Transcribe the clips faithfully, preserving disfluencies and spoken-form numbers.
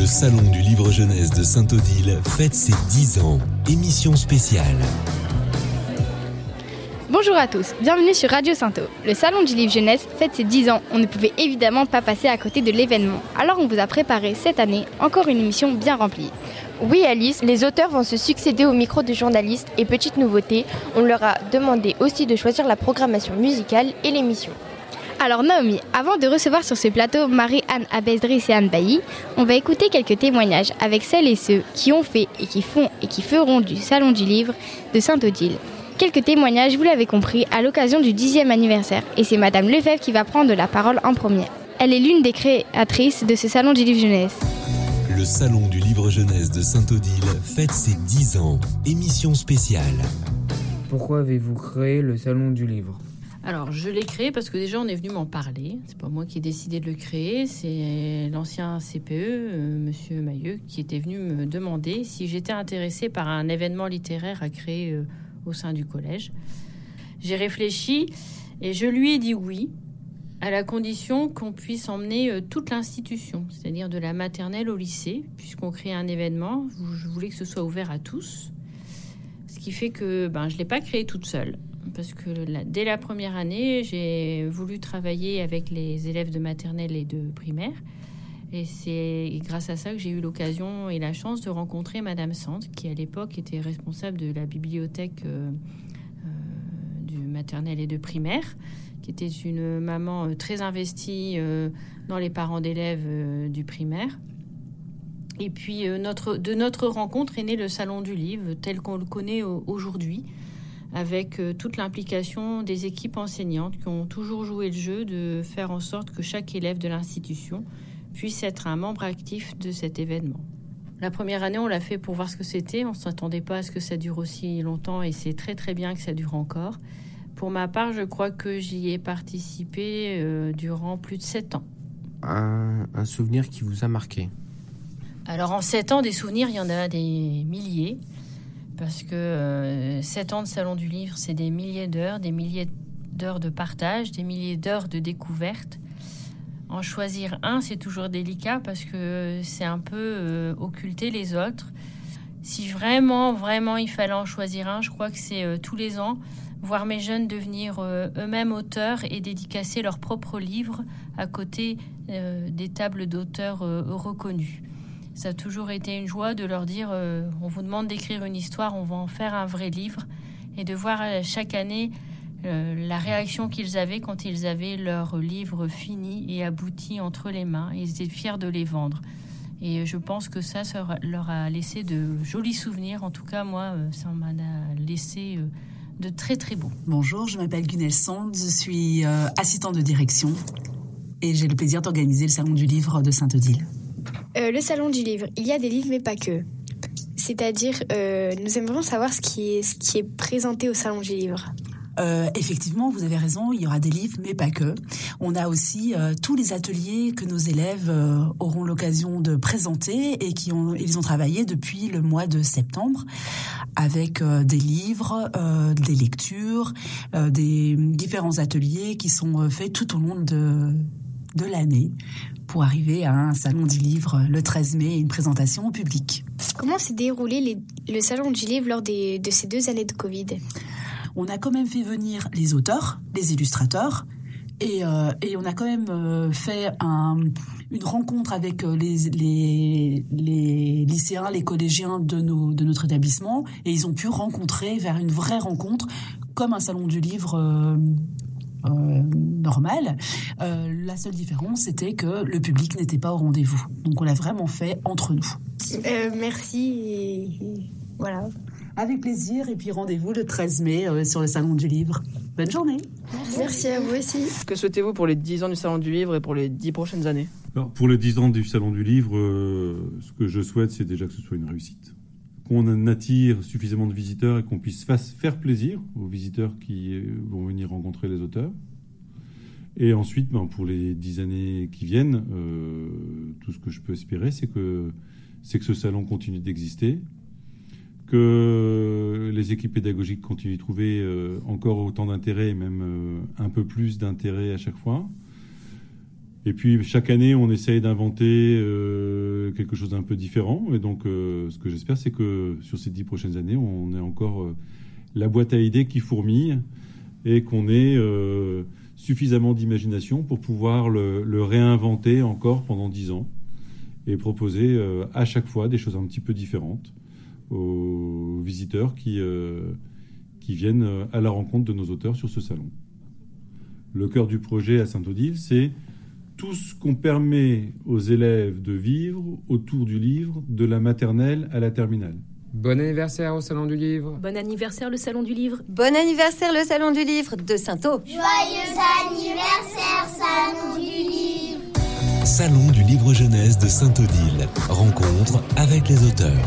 Salon du Livre Jeunesse de Saint-Odile fête ses dix ans. Émission spéciale. Bonjour à tous, bienvenue sur Radio Saint-O. Le Salon du Livre Jeunesse fête ses dix ans. On ne pouvait évidemment pas passer à côté de l'événement. Alors on vous a préparé cette année encore une émission bien remplie. Oui Alice, les auteurs vont se succéder au micro de journalistes et petite nouveauté, on leur a demandé aussi de choisir la programmation musicale et l'émission. Alors Naomi, avant de recevoir sur ce plateau Marie-Anne Abesdriss et Anne Bailly, on va écouter quelques témoignages avec celles et ceux qui ont fait et qui font et qui feront du Salon du Livre de Saint-Odile. Quelques témoignages, vous l'avez compris, à l'occasion du dixième anniversaire. Et c'est Madame Lefebvre qui va prendre la parole en première. Elle est l'une des créatrices de ce Salon du Livre Jeunesse. Le Salon du Livre Jeunesse de Saint-Odile fête ses dix ans. Émission spéciale. Pourquoi avez-vous créé le Salon du Livre ? Alors, je l'ai créé parce que déjà, on est venu m'en parler. C'est pas moi qui ai décidé de le créer. C'est l'ancien C P E, euh, Monsieur Mailleux, qui était venu me demander si j'étais intéressée par un événement littéraire à créer euh, au sein du collège. J'ai réfléchi et je lui ai dit oui, à la condition qu'on puisse emmener euh, toute l'institution, c'est-à-dire de la maternelle au lycée, puisqu'on crée un événement. Je voulais que ce soit ouvert à tous. Ce qui fait que ben, je ne l'ai pas créé toute seule. Parce que la, dès la première année, j'ai voulu travailler avec les élèves de maternelle et de primaire. Et c'est grâce à ça que j'ai eu l'occasion et la chance de rencontrer Madame Sand, qui à l'époque était responsable de la bibliothèque euh, euh, du maternelle et de primaire, qui était une maman très investie euh, dans les parents d'élèves euh, du primaire. Et puis euh, notre, de notre rencontre est né le Salon du Livre, tel qu'on le connaît aujourd'hui, avec euh, toute l'implication des équipes enseignantes qui ont toujours joué le jeu de faire en sorte que chaque élève de l'institution puisse être un membre actif de cet événement. La première année, on l'a fait pour voir ce que c'était. On ne s'attendait pas à ce que ça dure aussi longtemps et c'est très très bien que ça dure encore. Pour ma part, je crois que j'y ai participé euh, durant plus de sept ans. Un, un souvenir qui vous a marqué ? Alors en sept ans, des souvenirs, il y en a des milliers. Parce que euh, sept ans de Salon du Livre, c'est des milliers d'heures, des milliers d'heures de partage, des milliers d'heures de découverte. En choisir un, c'est toujours délicat parce que c'est un peu euh, occulter les autres. Si vraiment, vraiment, il fallait en choisir un, je crois que c'est euh, tous les ans, voir mes jeunes devenir euh, eux-mêmes auteurs et dédicacer leurs propres livres à côté euh, des tables d'auteurs euh, reconnus. Ça a toujours été une joie de leur dire euh, on vous demande d'écrire une histoire, on va en faire un vrai livre, et de voir euh, chaque année euh, la réaction qu'ils avaient quand ils avaient leur livre fini et abouti entre les mains. Ils étaient fiers de les vendre. Et je pense que ça, ça leur a laissé de jolis souvenirs. En tout cas, moi, ça m'en a laissé euh, de très très beaux. Bonjour, je m'appelle Gunel Sand, je suis euh, assistante de direction et j'ai le plaisir d'organiser le Salon du Livre de Saint-Odile. Euh, le Salon du Livre, il y a des livres mais pas que. C'est-à-dire, euh, nous aimerions savoir ce qui est, ce qui est présenté au Salon du Livre. Euh, effectivement, vous avez raison, il y aura des livres, mais pas que. On a aussi euh, tous les ateliers que nos élèves euh, auront l'occasion de présenter et qui ont, ils ont travaillé depuis le mois de septembre avec euh, des livres, euh, des lectures, euh, des différents ateliers qui sont faits tout au long de, de l'année pour arriver à un Salon du Livre le treize mai et une présentation au public. Comment s'est déroulé les, le Salon du Livre lors des, de ces deux années de Covid ? On a quand même fait venir les auteurs, les illustrateurs, et, euh, et on a quand même euh, fait un, une rencontre avec les, les, les lycéens, les collégiens de, nos, de notre établissement, et ils ont pu rencontrer vers une vraie rencontre, comme un Salon du Livre euh, euh, normal. Euh, la seule différence, c'était que le public n'était pas au rendez-vous. Donc on l'a vraiment fait entre nous. Euh, merci, et, et voilà. Avec plaisir, et puis rendez-vous le treize mai euh, sur le Salon du Livre. Bonne journée. Merci, Merci à vous aussi. Que souhaitez-vous pour les dix ans du Salon du Livre et pour les dix prochaines années ? Alors, pour les dix ans du Salon du Livre, euh, ce que je souhaite, c'est déjà que ce soit une réussite. Qu'on attire suffisamment de visiteurs et qu'on puisse fasse, faire plaisir aux visiteurs qui vont venir rencontrer les auteurs. Et ensuite, ben, pour les dix années qui viennent, euh, tout ce que je peux espérer, c'est que, c'est que ce salon continue d'exister, que les équipes pédagogiques continuent de trouver euh, encore autant d'intérêt et même euh, un peu plus d'intérêt à chaque fois. Et puis chaque année, on essaye d'inventer euh, quelque chose d'un peu différent. Et donc, euh, ce que j'espère, c'est que sur ces dix prochaines années, on ait encore euh, la boîte à idées qui fourmille et qu'on ait euh, suffisamment d'imagination pour pouvoir le, le réinventer encore pendant dix ans et proposer euh, à chaque fois des choses un petit peu différentes aux visiteurs qui, euh, qui viennent à la rencontre de nos auteurs sur ce salon. Le cœur du projet à Saint-Odile, c'est tout ce qu'on permet aux élèves de vivre autour du livre, de la maternelle à la terminale. Bon anniversaire au Salon du Livre. Bon anniversaire le Salon du Livre. Bon anniversaire le Salon du Livre de Saint-O. Joyeux anniversaire Salon du Livre. Salon du Livre Jeunesse de Saint-Odile. Rencontre avec les auteurs.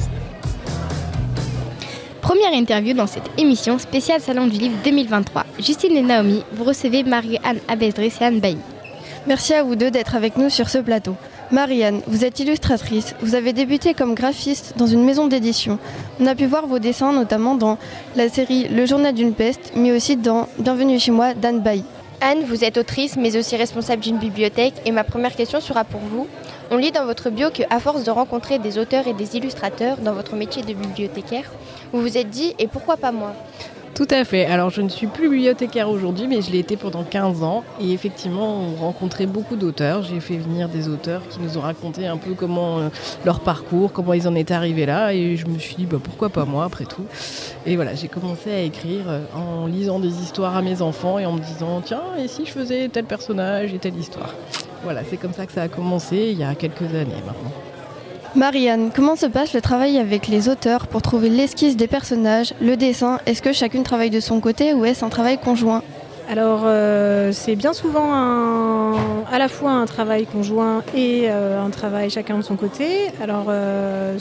Première interview dans cette émission spéciale Salon du Livre deux mille vingt-trois. Justine et Naomi, vous recevez Marie-Anne Abesdriss et Anne Bailly. Merci à vous deux d'être avec nous sur ce plateau. Marie-Anne, vous êtes illustratrice. Vous avez débuté comme graphiste dans une maison d'édition. On a pu voir vos dessins notamment dans la série Le Journal d'une peste, mais aussi dans Bienvenue chez moi d'Anne Bailly. Anne, vous êtes autrice, mais aussi responsable d'une bibliothèque. Et ma première question sera pour vous. On lit dans votre bio qu'à force de rencontrer des auteurs et des illustrateurs dans votre métier de bibliothécaire, vous vous êtes dit « et pourquoi pas moi ?» Tout à fait. Alors, je ne suis plus bibliothécaire aujourd'hui, mais je l'ai été pendant quinze ans. Et effectivement, on rencontrait beaucoup d'auteurs. J'ai fait venir des auteurs qui nous ont raconté un peu comment euh, leur parcours, comment ils en étaient arrivés là. Et je me suis dit, bah, pourquoi pas moi, après tout. Et voilà, j'ai commencé à écrire euh, en lisant des histoires à mes enfants et en me disant, tiens, et si je faisais tel personnage et telle histoire. Voilà, c'est comme ça que ça a commencé il y a quelques années maintenant. Marie-Anne, comment se passe le travail avec les auteurs pour trouver l'esquisse des personnages, le dessin? Est-ce que chacune travaille de son côté ou est-ce un travail conjoint? Alors euh, c'est bien souvent un, à la fois un travail conjoint et euh, un travail chacun de son côté. Alors euh,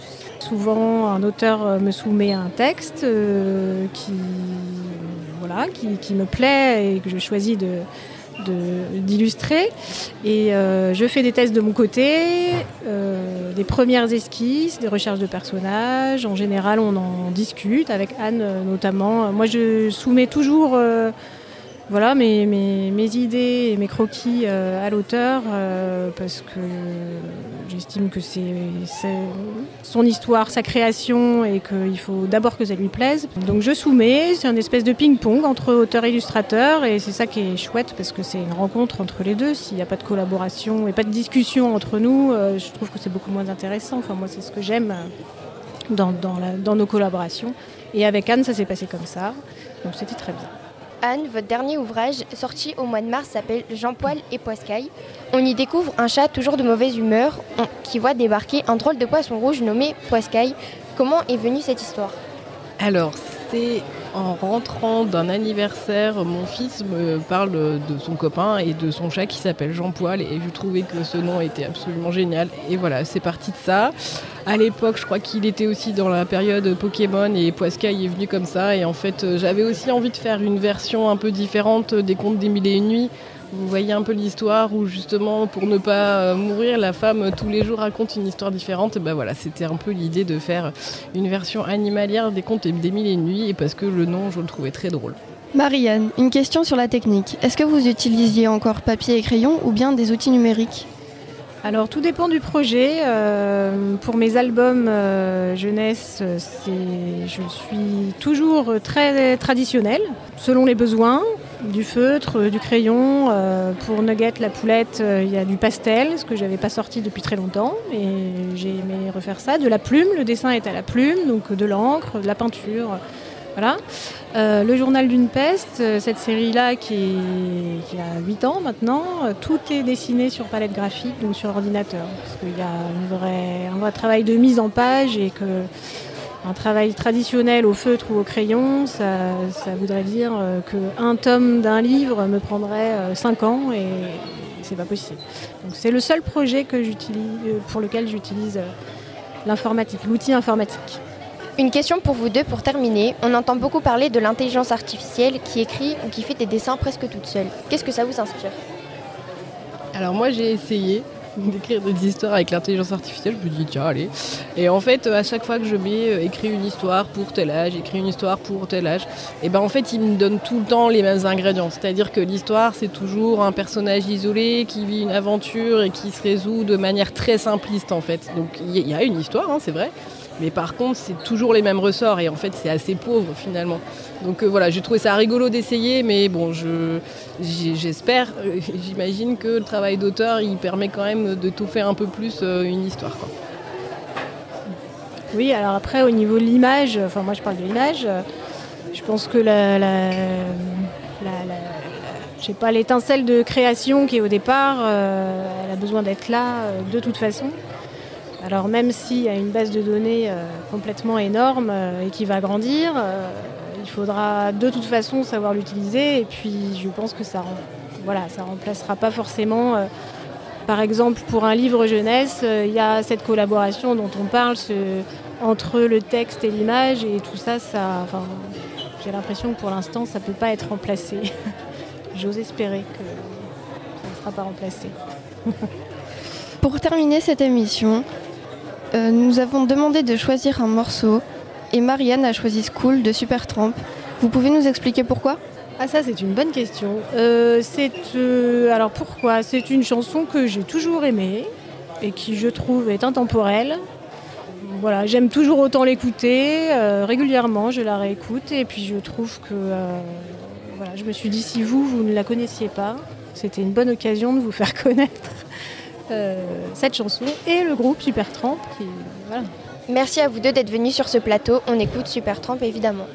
souvent un auteur me soumet un texte euh, qui, voilà, qui, qui me plaît et que je choisis de... De, d'illustrer et euh, je fais des tests de mon côté, euh, des premières esquisses, des recherches de personnages. En général, on en discute avec Anne notamment. Moi, je soumets toujours euh, voilà, mes, mes, mes idées et mes croquis euh, à l'auteur euh, parce que j'estime que c'est, c'est son histoire, sa création et qu'il faut d'abord que ça lui plaise. Donc je soumets, c'est une espèce de ping-pong entre auteur et illustrateur et c'est ça qui est chouette parce que c'est une rencontre entre les deux. S'il n'y a pas de collaboration et pas de discussion entre nous, euh, je trouve que c'est beaucoup moins intéressant. Enfin moi c'est ce que j'aime dans, dans, la, dans nos collaborations. Et avec Anne ça s'est passé comme ça, donc c'était très bien. Anne, votre dernier ouvrage, sorti au mois de mars, s'appelle Jean Poil et Poiscaille. On y découvre un chat toujours de mauvaise humeur qui voit débarquer un drôle de poisson rouge nommé Poiscaille. Comment est venue cette histoire ? Alors, c'est en rentrant d'un anniversaire, mon fils me parle de son copain et de son chat qui s'appelle Jean Poil et je trouvais que ce nom était absolument génial. Et voilà, c'est parti de ça. À l'époque, je crois qu'il était aussi dans la période Pokémon et Poiscaille est venu comme ça. Et en fait, j'avais aussi envie de faire une version un peu différente des Contes des Mille et Une Nuits. Vous voyez un peu l'histoire où justement, pour ne pas mourir, la femme tous les jours raconte une histoire différente. Et ben voilà, c'était un peu l'idée de faire une version animalière des Contes des Mille et Une Nuits et parce que le nom, je le trouvais très drôle. Marie-Anne, une question sur la technique. Est-ce que vous utilisiez encore papier et crayon ou bien des outils numériques ? Alors tout dépend du projet. Euh, pour mes albums euh, jeunesse, c'est, je suis toujours très traditionnelle, selon les besoins. Du feutre, du crayon. Euh, pour Nugget, la poulette, euh, il y a du pastel, ce que je n'avais pas sorti depuis très longtemps. Et j'ai aimé refaire ça. De la plume, le dessin est à la plume, donc de l'encre, de la peinture. Voilà. Euh, le journal d'une peste, cette série-là qui, est, qui a huit ans maintenant, tout est dessiné sur palette graphique, donc sur ordinateur. Parce qu'il y a une vraie, un vrai travail de mise en page et que un travail traditionnel au feutre ou au crayon, ça, ça voudrait dire qu'un tome d'un livre me prendrait cinq ans et c'est pas possible. Donc c'est le seul projet que j'utilise, pour lequel j'utilise l'informatique, l'outil informatique. Une question pour vous deux pour terminer. On entend beaucoup parler de l'intelligence artificielle qui écrit ou qui fait des dessins presque toute seule. Qu'est-ce que ça vous inspire ? Alors moi j'ai essayé, d'écrire des histoires avec l'intelligence artificielle. Je me dis tiens allez. Et en fait à chaque fois que je mets euh, écrit une histoire pour tel âge, écrit une histoire pour tel âge, et ben en fait il me donne tout le temps les mêmes ingrédients. C'est-à-dire que l'histoire c'est toujours un personnage isolé qui vit une aventure et qui se résout de manière très simpliste en fait. Donc il y a une histoire, hein, c'est vrai. Mais par contre, c'est toujours les mêmes ressorts et en fait, c'est assez pauvre finalement. Donc euh, voilà, j'ai trouvé ça rigolo d'essayer, mais bon, je, j'espère, euh, j'imagine que le travail d'auteur, il permet quand même de tout faire un peu plus euh, une histoire, quoi. Oui, alors après, au niveau de l'image, enfin moi je parle de l'image, euh, je pense que la, la, la, la, la je sais pas, l'étincelle de création qui est au départ, euh, elle a besoin d'être là euh, de toute façon. Alors même s'il y a une base de données euh, complètement énorme euh, et qui va grandir, euh, il faudra de toute façon savoir l'utiliser. Et puis je pense que ça voilà, ça remplacera pas forcément. Euh, par exemple, pour un livre jeunesse, il euh, y a cette collaboration dont on parle ce, entre le texte et l'image. Et tout ça, ça enfin, j'ai l'impression que pour l'instant, ça ne peut pas être remplacé. J'ose espérer que ça ne sera pas remplacé. Pour terminer cette émission, Euh, nous avons demandé de choisir un morceau et Marianne a choisi School de Supertramp. Vous pouvez nous expliquer pourquoi ? Ah ça c'est une bonne question. Euh, c'est, euh, alors pourquoi ? C'est une chanson que j'ai toujours aimée et qui je trouve est intemporelle. Voilà, j'aime toujours autant l'écouter, euh, régulièrement je la réécoute et puis je trouve que euh, voilà, je me suis dit si vous, vous ne la connaissiez pas, c'était une bonne occasion de vous faire connaître. Euh, cette chanson et le groupe Supertramp qui, voilà. Merci à vous deux d'être venus sur ce plateau. On écoute Supertramp évidemment.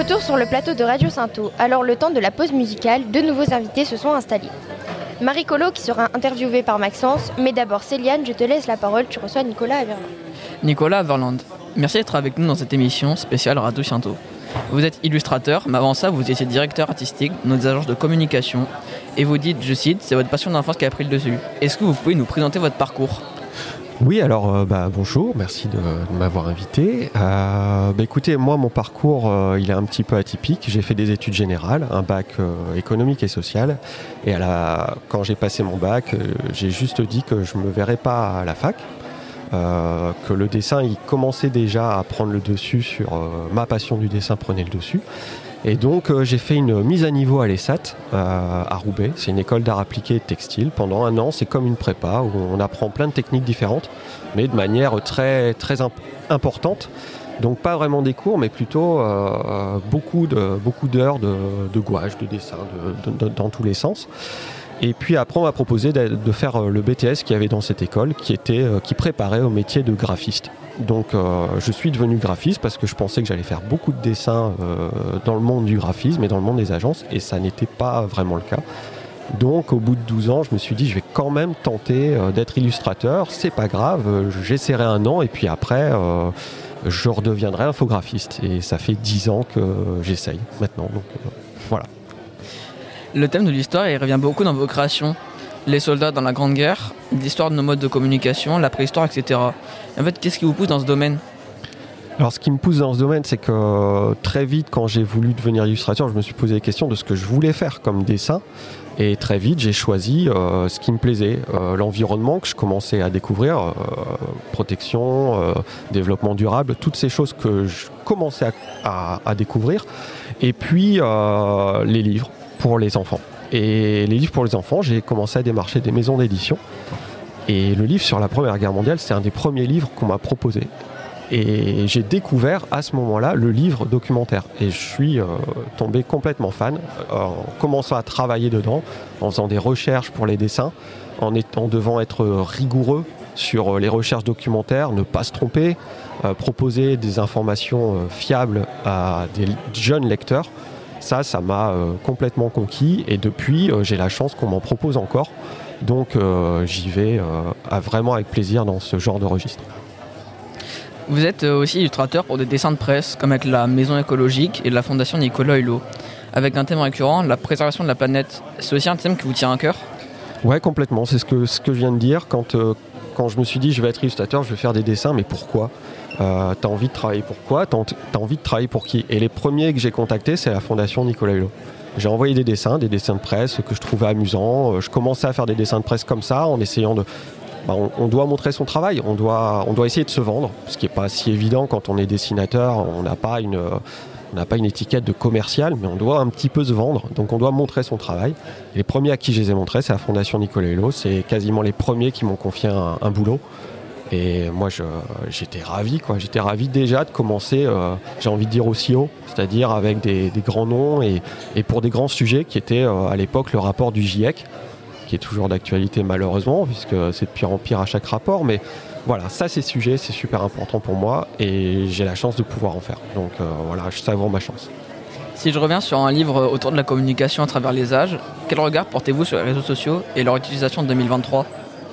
Retour sur le plateau de Radio Sainto. Alors le temps de la pause musicale, deux nouveaux invités se sont installés. Marie Colo qui sera interviewée par Maxence, mais d'abord Céliane, je te laisse la parole, tu reçois Nicolas Averland. Nicolas Averland, merci d'être avec nous dans cette émission spéciale Radio Sainto. Vous êtes illustrateur, mais avant ça vous étiez directeur artistique dans des agences de communication et vous dites, je cite, c'est votre passion d'enfance qui a pris le dessus. Est-ce que vous pouvez nous présenter votre parcours ? Oui, alors euh, bah, bonjour, merci de, de m'avoir invité. Euh, bah, écoutez, moi mon parcours euh, il est un petit peu atypique. J'ai fait des études générales, un bac euh, économique et social. Et à la, quand j'ai passé mon bac, euh, j'ai juste dit que je ne me verrais pas à la fac. Euh, que le dessin il commençait déjà à prendre le dessus sur euh, ma passion du dessin prenait le dessus. Et donc euh, j'ai fait une mise à niveau à l'E S A T euh, à Roubaix, c'est une école d'art appliqué et de textile. Pendant un an, c'est comme une prépa où on apprend plein de techniques différentes, mais de manière très, très imp- importante. Donc pas vraiment des cours, mais plutôt euh, beaucoup, de, beaucoup d'heures de, de gouache, de dessin, de, de, de, dans tous les sens. Et puis après, on m'a proposé de, de faire le B T S qu'il y avait dans cette école, qui, était, qui préparait au métier de graphiste. Donc euh, je suis devenu graphiste parce que je pensais que j'allais faire beaucoup de dessins euh, dans le monde du graphisme et dans le monde des agences, et ça n'était pas vraiment le cas. Donc au bout de douze ans, je me suis dit je vais quand même tenter euh, d'être illustrateur, c'est pas grave, euh, j'essaierai un an et puis après euh, je redeviendrai infographiste. Et ça fait dix ans que j'essaye maintenant, donc euh, voilà. Le thème de l'histoire il revient beaucoup dans vos créations. Les soldats dans la Grande Guerre, l'histoire de nos modes de communication, la préhistoire, et cetera. En fait, qu'est-ce qui vous pousse dans ce domaine ? Alors, ce qui me pousse dans ce domaine, c'est que très vite, quand j'ai voulu devenir illustrateur, je me suis posé la question de ce que je voulais faire comme dessin. Et très vite, j'ai choisi euh, ce qui me plaisait, euh, l'environnement que je commençais à découvrir, euh, protection, euh, développement durable, toutes ces choses que je commençais à, à, à découvrir. Et puis, euh, les livres pour les enfants. Et les livres pour les enfants, j'ai commencé à démarcher des maisons d'édition. Et le livre sur la Première Guerre mondiale, c'est un des premiers livres qu'on m'a proposé. Et j'ai découvert à ce moment-là le livre documentaire. Et je suis euh, tombé complètement fan, euh, en commençant à travailler dedans, en faisant des recherches pour les dessins, en étant devant être rigoureux sur les recherches documentaires, ne pas se tromper, euh, proposer des informations euh, fiables à des jeunes lecteurs. Ça, ça m'a euh, complètement conquis et depuis, euh, j'ai la chance qu'on m'en propose encore. Donc, euh, j'y vais euh, à vraiment avec plaisir dans ce genre de registre. Vous êtes aussi illustrateur pour des dessins de presse, comme avec la Maison écologique et la Fondation Nicolas Hulot. Avec un thème récurrent, la préservation de la planète. C'est aussi un thème qui vous tient à cœur ? Ouais, complètement. C'est ce que, ce que je viens de dire. Quand, euh, quand je me suis dit, je vais être illustrateur, je vais faire des dessins, mais pourquoi ? Euh, t'as envie de travailler pour quoi ? T'as, t'as envie de travailler pour qui ? Et les premiers que j'ai contactés, c'est la Fondation Nicolas Hulot. J'ai envoyé des dessins, des dessins de presse que je trouvais amusants. Je commençais à faire des dessins de presse comme ça, en essayant de... Bah, on, on doit montrer son travail, on doit, on doit essayer de se vendre, ce qui n'est pas si évident quand on est dessinateur. On n'a pas une, on n'a pas une étiquette de commercial, mais on doit un petit peu se vendre. Donc on doit montrer son travail. Et les premiers à qui je les ai montrés, c'est la Fondation Nicolas Hulot. C'est quasiment les premiers qui m'ont confié un, un boulot. Et moi, je, j'étais ravi, quoi. J'étais ravi déjà de commencer, euh, j'ai envie de dire aussi haut, c'est-à-dire avec des, des grands noms et, et pour des grands sujets qui étaient euh, à l'époque le rapport du GIEC, qui est toujours d'actualité malheureusement, puisque c'est de pire en pire à chaque rapport. Mais voilà, ça, ces sujets, c'est super important pour moi et j'ai la chance de pouvoir en faire. Donc euh, voilà, je savoure ma chance. Si je reviens sur un livre autour de la communication à travers les âges, quel regard portez-vous sur les réseaux sociaux et leur utilisation en deux mille vingt-trois ?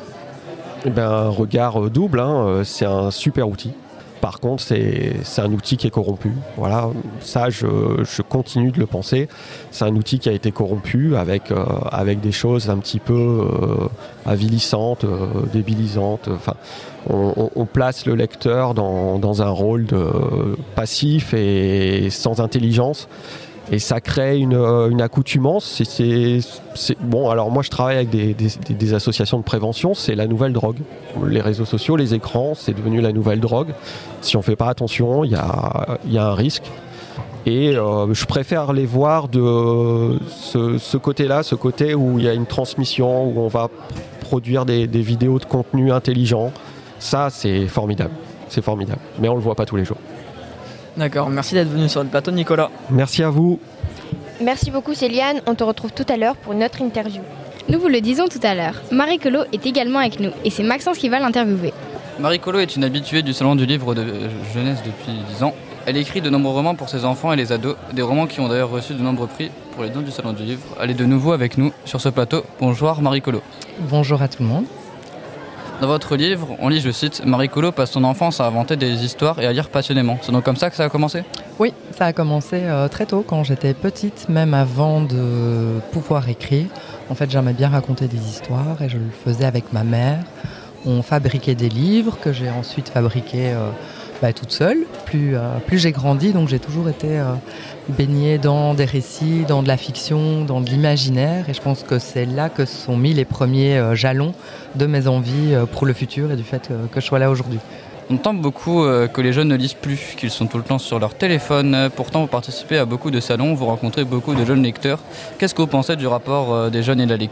Eh ben, un regard double, hein. C'est un super outil. Par contre, c'est, c'est un outil qui est corrompu. Voilà, ça, je, je continue de le penser. C'est un outil qui a été corrompu avec, euh, avec des choses un petit peu euh, avilissantes, euh, débilisantes. Enfin, on, on, on place le lecteur dans, dans un rôle de passif et sans intelligence. Et ça crée une, une accoutumance. C'est, c'est, c'est, bon, alors moi je travaille avec des, des, des associations de prévention, c'est la nouvelle drogue. Les réseaux sociaux, les écrans, c'est devenu la nouvelle drogue. Si on ne fait pas attention, il y a, y a un risque. Et euh, je préfère les voir de ce, ce côté-là, ce côté où il y a une transmission, où on va produire des, des vidéos de contenu intelligent. Ça, c'est formidable. C'est formidable. Mais on ne le voit pas tous les jours. D'accord, merci d'être venu sur le plateau, Nicolas. Merci à vous. Merci beaucoup Céliane, on te retrouve tout à l'heure pour une autre interview. Nous vous le disons tout à l'heure, Marie Colo est également avec nous et c'est Maxence qui va l'interviewer. Marie Colo est une habituée du Salon du Livre de Jeunesse depuis dix ans. Elle écrit de nombreux romans pour ses enfants et les ados, des romans qui ont d'ailleurs reçu de nombreux prix pour les dons du Salon du Livre. Elle est de nouveau avec nous sur ce plateau. Bonjour Marie Collot. Bonjour à tout le monde. Dans votre livre, on lit, je cite, « Marie Collot passe son enfance à inventer des histoires et à lire passionnément ». C'est donc comme ça que ça a commencé ? Oui, ça a commencé euh, très tôt, quand j'étais petite, même avant de pouvoir écrire. En fait, j'aimais bien raconter des histoires et je le faisais avec ma mère. On fabriquait des livres que j'ai ensuite fabriqués euh, bah, toute seule. Plus, euh, plus j'ai grandi, donc j'ai toujours été euh, baignée dans des récits, dans de la fiction, dans de l'imaginaire. Et je pense que c'est là que sont mis les premiers euh, jalons de mes envies euh, pour le futur et du fait euh, que je sois là aujourd'hui. On entend beaucoup euh, que les jeunes ne lisent plus, qu'ils sont tout le temps sur leur téléphone. Pourtant, vous participez à beaucoup de salons, vous rencontrez beaucoup de jeunes lecteurs. Qu'est-ce que vous pensez du rapport euh, des jeunes et de la lecture ?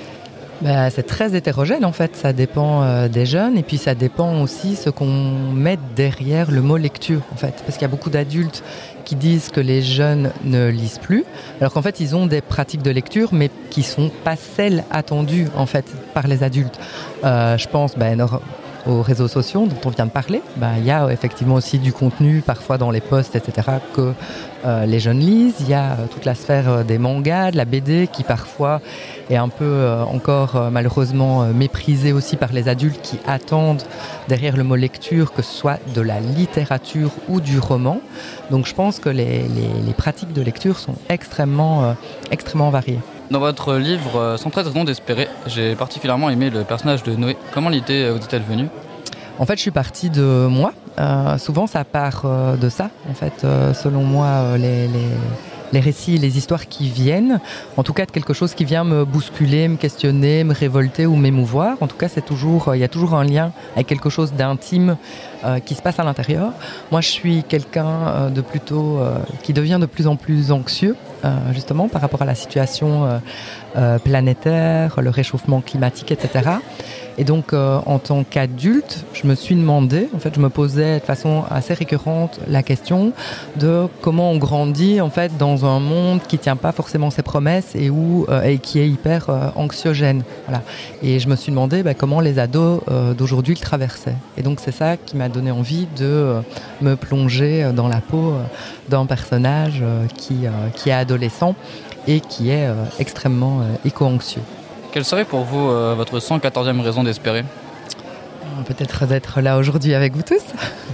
Bah, c'est très hétérogène en fait, ça dépend euh, des jeunes et puis ça dépend aussi ce qu'on met derrière le mot lecture en fait, parce qu'il y a beaucoup d'adultes qui disent que les jeunes ne lisent plus, alors qu'en fait ils ont des pratiques de lecture mais qui sont pas celles attendues en fait par les adultes. Euh, je pense bah, aux réseaux sociaux dont on vient de parler, bah, il y a effectivement aussi du contenu parfois dans les posts et cetera que euh, les jeunes lisent, il y a euh, toute la sphère euh, des mangas, de la B D qui parfois est un peu euh, encore euh, malheureusement euh, méprisée aussi par les adultes qui attendent derrière le mot lecture que ce soit de la littérature ou du roman. Donc je pense que les, les, les pratiques de lecture sont extrêmement, euh, extrêmement variées. Dans votre livre « cent treize raisons d'espérer », j'ai particulièrement aimé le personnage de Noé. Comment l'idée vous est-elle venue ? En fait, je suis partie de moi. Euh, souvent, ça part euh, de ça. En fait, euh, selon moi, euh, les, les, les récits, les histoires qui viennent, en tout cas de quelque chose qui vient me bousculer, me questionner, me révolter ou m'émouvoir. En tout cas, c'est toujours, il y a toujours un lien avec quelque chose d'intime euh, qui se passe à l'intérieur. Moi, je suis quelqu'un euh, de plutôt euh, qui devient de plus en plus anxieux. Euh, justement par rapport à la situation euh, euh, planétaire, le réchauffement climatique, et cetera. Et donc, euh, en tant qu'adulte, je me suis demandé, en fait, je me posais de façon assez récurrente la question de comment on grandit en fait dans un monde qui tient pas forcément ses promesses et où euh, et qui est hyper euh, anxiogène. Voilà. Et je me suis demandé bah, comment les ados euh, d'aujourd'hui le traversaient. Et donc, c'est ça qui m'a donné envie de euh, me plonger dans la peau euh, d'un personnage euh, qui euh, qui est adolescent et qui est euh, extrêmement euh, éco-anxieux. Quelle serait pour vous euh, votre cent quatorzième raison d'espérer ? Peut-être d'être là aujourd'hui avec vous tous.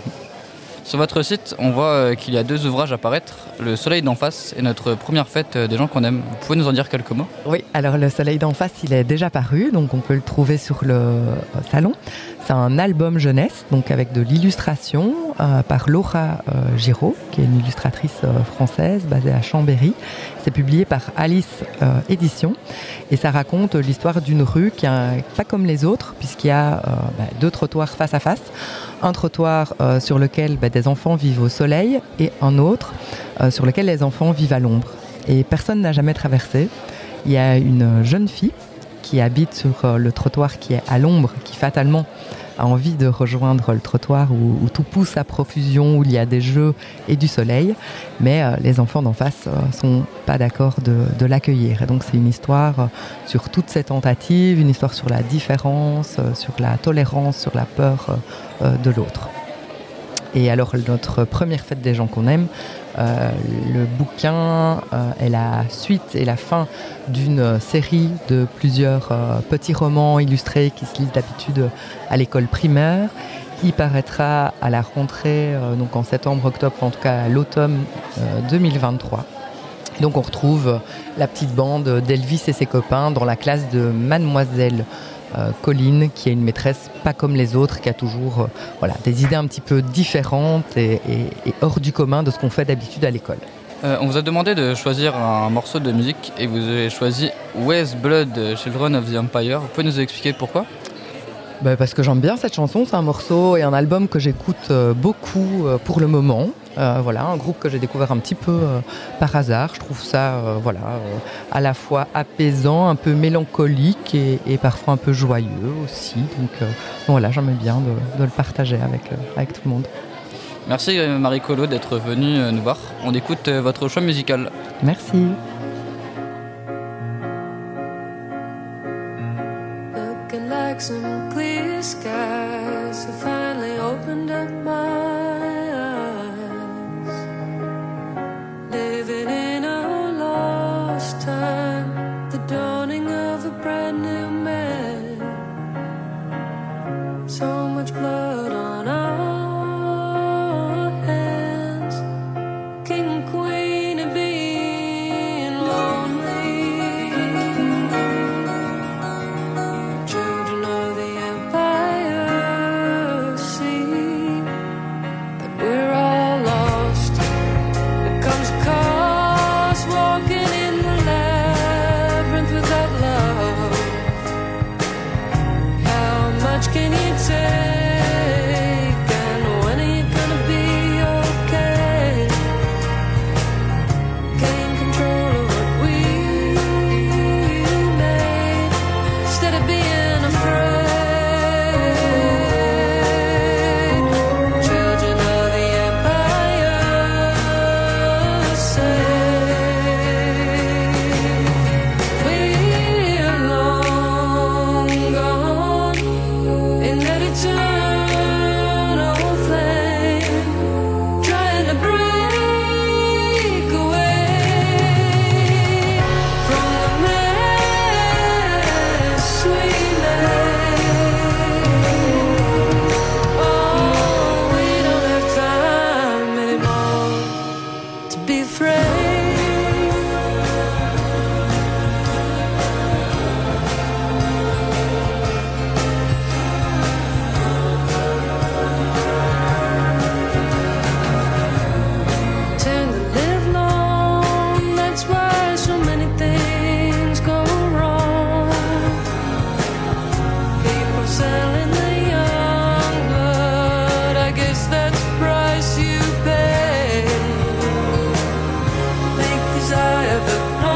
Sur votre site, on voit euh, qu'il y a deux ouvrages à paraître, Le Soleil d'en face et Notre première fête des gens qu'on aime. Vous pouvez nous en dire quelques mots ? Oui, alors Le Soleil d'en face, il est déjà paru, donc on peut le trouver sur le salon. C'est un album jeunesse, donc avec de l'illustration euh, par Laura euh, Giraud, qui est une illustratrice euh, française basée à Chambéry. C'est publié par Alice euh, Éditions et ça raconte l'histoire d'une rue qui est pas comme les autres, puisqu'il y a euh, bah, deux trottoirs face à face. Un trottoir euh, sur lequel bah, des enfants vivent au soleil et un autre euh, sur lequel les enfants vivent à l'ombre. Et personne n'a jamais traversé. Il y a une jeune fille qui habite sur euh, le trottoir qui est à l'ombre, qui fatalement a envie de rejoindre le trottoir où, où tout pousse à profusion, où il y a des jeux et du soleil. Mais euh, les enfants d'en face ne euh, sont pas d'accord de, de l'accueillir. Et donc c'est une histoire euh, sur toutes ces tentatives, une histoire sur la différence, euh, sur la tolérance, sur la peur euh, de l'autre. Et alors notre première fête des gens qu'on aime, euh, le bouquin euh, est la suite et la fin d'une série de plusieurs euh, petits romans illustrés qui se lisent d'habitude à l'école primaire. Il paraîtra à la rentrée, euh, donc en septembre-octobre, en tout cas à l'automne euh, deux mille vingt-trois. Et donc on retrouve la petite bande d'Elvis et ses copains dans la classe de Mademoiselle Euh, Colline, qui est une maîtresse pas comme les autres, qui a toujours euh, voilà, des idées un petit peu différentes et, et, et hors du commun de ce qu'on fait d'habitude à l'école. Euh, on vous a demandé de choisir un morceau de musique et vous avez choisi West Blood, Children of the Empire. Vous pouvez nous expliquer pourquoi ? Bah parce que j'aime bien cette chanson, c'est un morceau et un album que j'écoute euh, beaucoup euh, pour le moment. Euh, voilà, un groupe que j'ai découvert un petit peu euh, par hasard. Je trouve ça euh, voilà, euh, à la fois apaisant, un peu mélancolique et, et parfois un peu joyeux aussi. Donc euh, voilà, j'aimais bien de, de le partager avec, euh, avec tout le monde. Merci Marie Collot d'être venue nous voir. On écoute votre choix musical. Merci. Looking like some skies have finally opened up my eyes. much blood on our hands. King and queen of being lonely. Children of the empire see that we're all lost. There comes a cost walking in the labyrinth without love. How much can you take, and when are you gonna be okay? Gain control of what we made instead of being afraid. Children of the empire say we're long gone in that eternal flame, trying to break away from the mess we made. Oh, we don't have time anymore to be afraid. Tend to live long, that's why so many things go wrong. People selling the young, but I guess that's the price you pay. Make desire, but no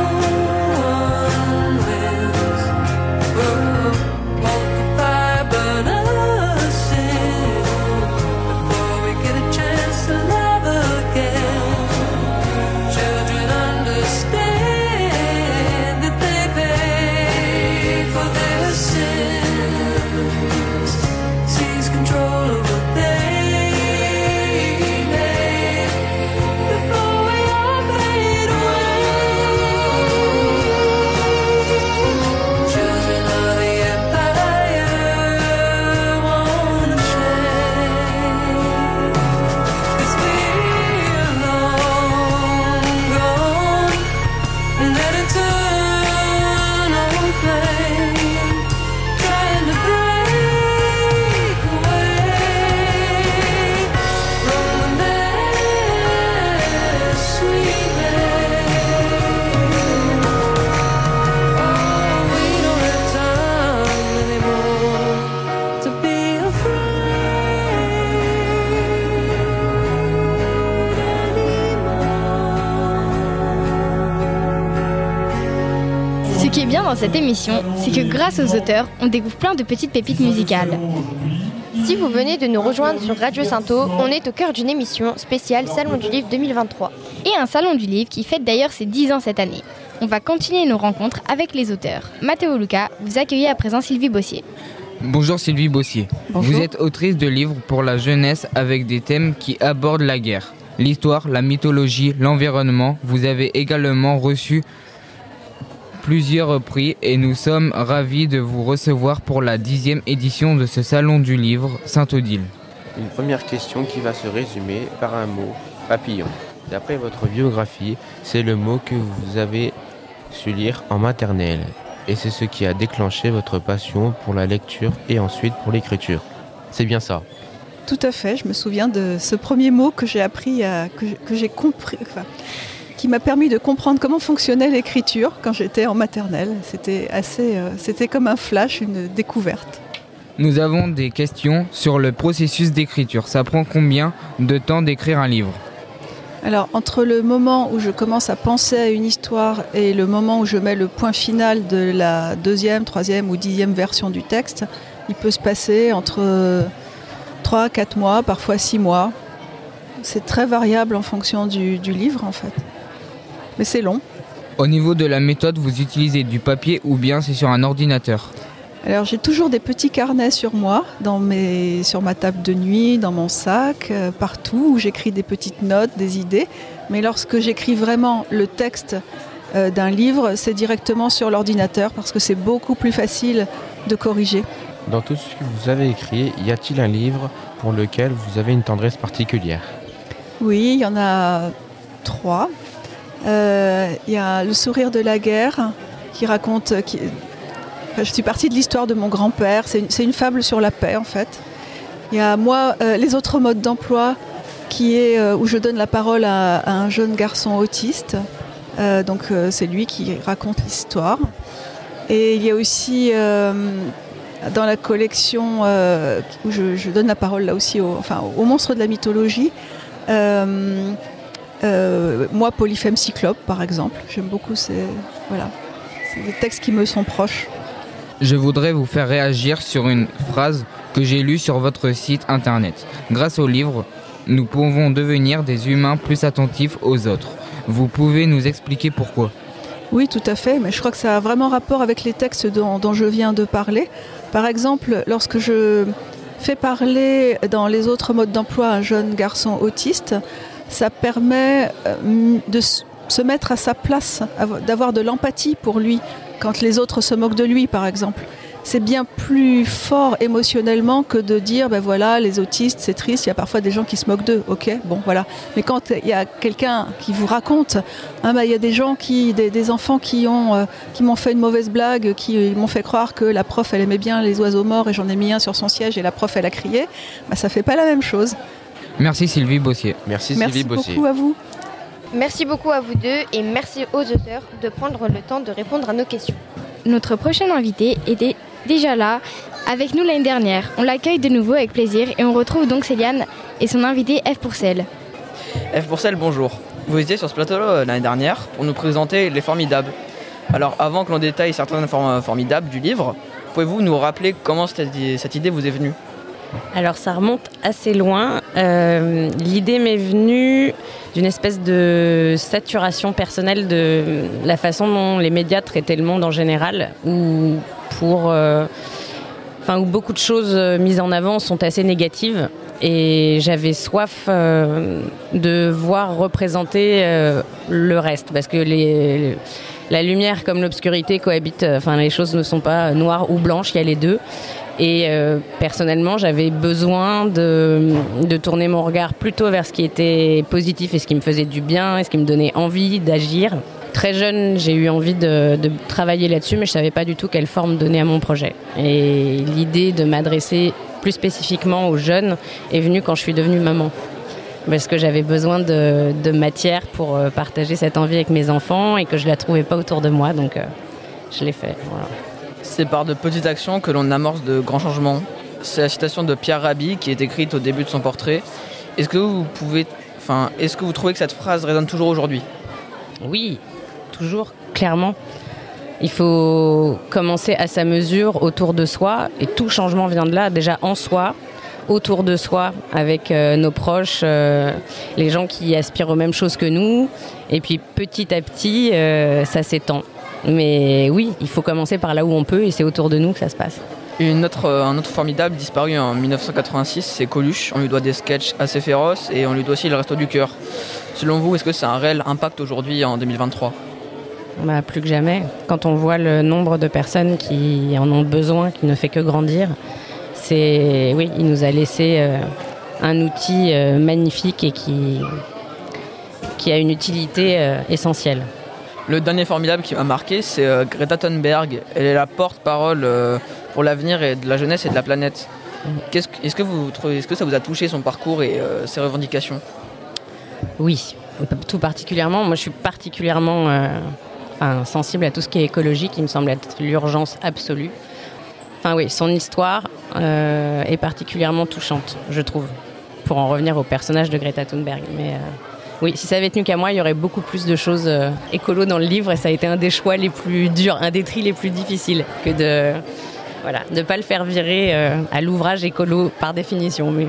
one wins. Oh, won't the fire burn us in before we get a chance to love again? Children understand that they pay for their sins. Seize control of what they made before we all fade away. Children of the empire wanna change. 'Cause we're long gone in that eternal flame, trying to break away from the mess we made. Oh, we don't have time anymore to be Ce qui est bien dans cette émission, c'est que grâce aux auteurs, on découvre plein de petites pépites musicales. Si vous venez de nous rejoindre sur Radio Sainto, on est au cœur d'une émission spéciale Salon du Livre deux mille vingt-trois. Et un salon du livre qui fête d'ailleurs ses dix ans cette année. On va continuer nos rencontres avec les auteurs. Mathéo Luca, vous accueillez à présent Sylvie Bossier. Bonjour Sylvie Bossier. Bonjour. Vous êtes autrice de livres pour la jeunesse avec des thèmes qui abordent la guerre, l'histoire, la mythologie, l'environnement. Vous avez également reçu plusieurs prix et nous sommes ravis de vous recevoir pour la dixième édition de ce salon du livre Saint-Odile. Une première question qui va se résumer par un mot, papillon. D'après votre biographie, c'est le mot que vous avez su lire en maternelle. Et c'est ce qui a déclenché votre passion pour la lecture et ensuite pour l'écriture. C'est bien ça? Tout à fait, je me souviens de ce premier mot que j'ai appris, à, que, que j'ai compris, enfin, qui m'a permis de comprendre comment fonctionnait l'écriture quand j'étais en maternelle. C'était assez, euh, c'était comme un flash, une découverte. Nous avons des questions sur le processus d'écriture. Ça prend combien de temps d'écrire un livre? Alors, entre le moment où je commence à penser à une histoire et le moment où je mets le point final de la deuxième, troisième ou dixième version du texte, il peut se passer entre trois, quatre mois, parfois six mois. C'est très variable en fonction du, du livre, en fait. Mais c'est long. Au niveau de la méthode, vous utilisez du papier ou bien c'est sur un ordinateur? Alors j'ai toujours des petits carnets sur moi, dans mes, sur ma table de nuit, dans mon sac, euh, partout, où j'écris des petites notes, des idées. Mais lorsque j'écris vraiment le texte euh, d'un livre, c'est directement sur l'ordinateur parce que c'est beaucoup plus facile de corriger. Dans tout ce que vous avez écrit, y a-t-il un livre pour lequel vous avez une tendresse particulière ? Oui, il y en a trois. Euh, Il y a Le sourire de la guerre qui raconte... Qui... Enfin, je suis partie de l'histoire de mon grand-père. C'est une, c'est une fable sur la paix en fait. Il y a moi, euh, Les autres modes d'emploi qui est, euh, où je donne la parole à, à un jeune garçon autiste. Euh, donc euh, c'est lui qui raconte l'histoire. Et il y a aussi euh, dans la collection euh, où je, je donne la parole là aussi au, enfin, aux monstres de la mythologie, euh, euh, moi Polyphème Cyclope par exemple, j'aime beaucoup ces, voilà, c'est des textes qui me sont proches. Je voudrais vous faire réagir sur une phrase que j'ai lue sur votre site internet. Grâce au livre, nous pouvons devenir des humains plus attentifs aux autres. Vous pouvez nous expliquer pourquoi ? Oui, tout à fait, mais je crois que ça a vraiment rapport avec les textes dont, dont je viens de parler. Par exemple, lorsque je fais parler dans Les autres modes d'emploi un jeune garçon autiste, ça permet de se mettre à sa place, d'avoir de l'empathie pour lui, quand les autres se moquent de lui, par exemple. C'est bien plus fort émotionnellement que de dire, ben voilà, les autistes, c'est triste, il y a parfois des gens qui se moquent d'eux, ok, bon, voilà. Mais quand il y a quelqu'un qui vous raconte, hein, ben, il y a des gens, qui, des, des enfants qui, ont, euh, qui m'ont fait une mauvaise blague, qui m'ont fait croire que la prof, elle aimait bien les oiseaux morts et j'en ai mis un sur son siège et la prof, elle a crié, ben, ça fait pas la même chose. Merci Sylvie Bossier. Merci Merci Sylvie Bossier. beaucoup à vous. Merci beaucoup à vous deux et merci aux auteurs de prendre le temps de répondre à nos questions. Notre prochain invité était déjà là, avec nous l'année dernière. On l'accueille de nouveau avec plaisir et on retrouve donc Céliane et son invité F. Pourcel. F. Pourcel, bonjour. Vous étiez sur ce plateau l'année dernière pour nous présenter Les Formidables. Alors avant que l'on détaille certaines formes formidables du livre, pouvez-vous nous rappeler comment cette, cette idée vous est venue ? Alors ça remonte assez loin. Euh, l'idée m'est venue d'une espèce de saturation personnelle de la façon dont les médias traitaient le monde en général, où, pour, euh, enfin, où beaucoup de choses mises en avant sont assez négatives. Et j'avais soif euh, de voir représenter euh, le reste, parce que les, la lumière comme l'obscurité cohabitent, enfin les choses ne sont pas noires ou blanches, il y a les deux. Et euh, personnellement, j'avais besoin de, de tourner mon regard plutôt vers ce qui était positif et ce qui me faisait du bien et ce qui me donnait envie d'agir. Très jeune, j'ai eu envie de, de travailler là-dessus, mais je ne savais pas du tout quelle forme donner à mon projet. Et l'idée de m'adresser plus spécifiquement aux jeunes est venue quand je suis devenue maman. Parce que j'avais besoin de, de matière pour partager cette envie avec mes enfants et que je ne la trouvais pas autour de moi, donc euh, je l'ai fait. Voilà. C'est par de petites actions que l'on amorce de grands changements. C'est la citation de Pierre Rabhi qui est écrite au début de son portrait. Est-ce que vous pouvez, enfin, est-ce que vous trouvez que cette phrase résonne toujours aujourd'hui ? Oui, toujours, clairement. Il faut commencer à sa mesure autour de soi et tout changement vient de là, déjà en soi, autour de soi, avec euh, nos proches, euh, les gens qui aspirent aux mêmes choses que nous. Et puis petit à petit, euh, ça s'étend. Mais oui, il faut commencer par là où on peut et c'est autour de nous que ça se passe. Une autre, un autre formidable disparu en dix-neuf cent quatre-vingt-six, c'est Coluche. On lui doit des sketchs assez féroces et on lui doit aussi le Resto du Cœur. Selon vous, est-ce que c'est un réel impact aujourd'hui en deux mille vingt-trois ? Bah, plus que jamais. Quand on voit le nombre de personnes qui en ont besoin, qui ne fait que grandir, c'est, oui, il nous a laissé euh, un outil euh, magnifique et qui, qui a une utilité euh, essentielle. Le dernier formidable qui m'a marqué, c'est euh, Greta Thunberg. Elle est la porte-parole euh, pour l'avenir et de la jeunesse et de la planète. Qu'est-ce, est-ce que vous trouvez, est-ce que ça vous a touché son parcours et euh, ses revendications ? Oui, tout particulièrement. Moi, je suis particulièrement euh, enfin, sensible à tout ce qui est écologique, qui me semble être l'urgence absolue. Enfin oui, son histoire euh, est particulièrement touchante, je trouve, pour en revenir au personnage de Greta Thunberg. Mais euh, oui, si ça avait tenu qu'à moi, il y aurait beaucoup plus de choses euh, écolo dans le livre et ça a été un des choix les plus durs, un des tris les plus difficiles que de voilà, ne pas le faire virer euh, à l'ouvrage écolo par définition. Mais...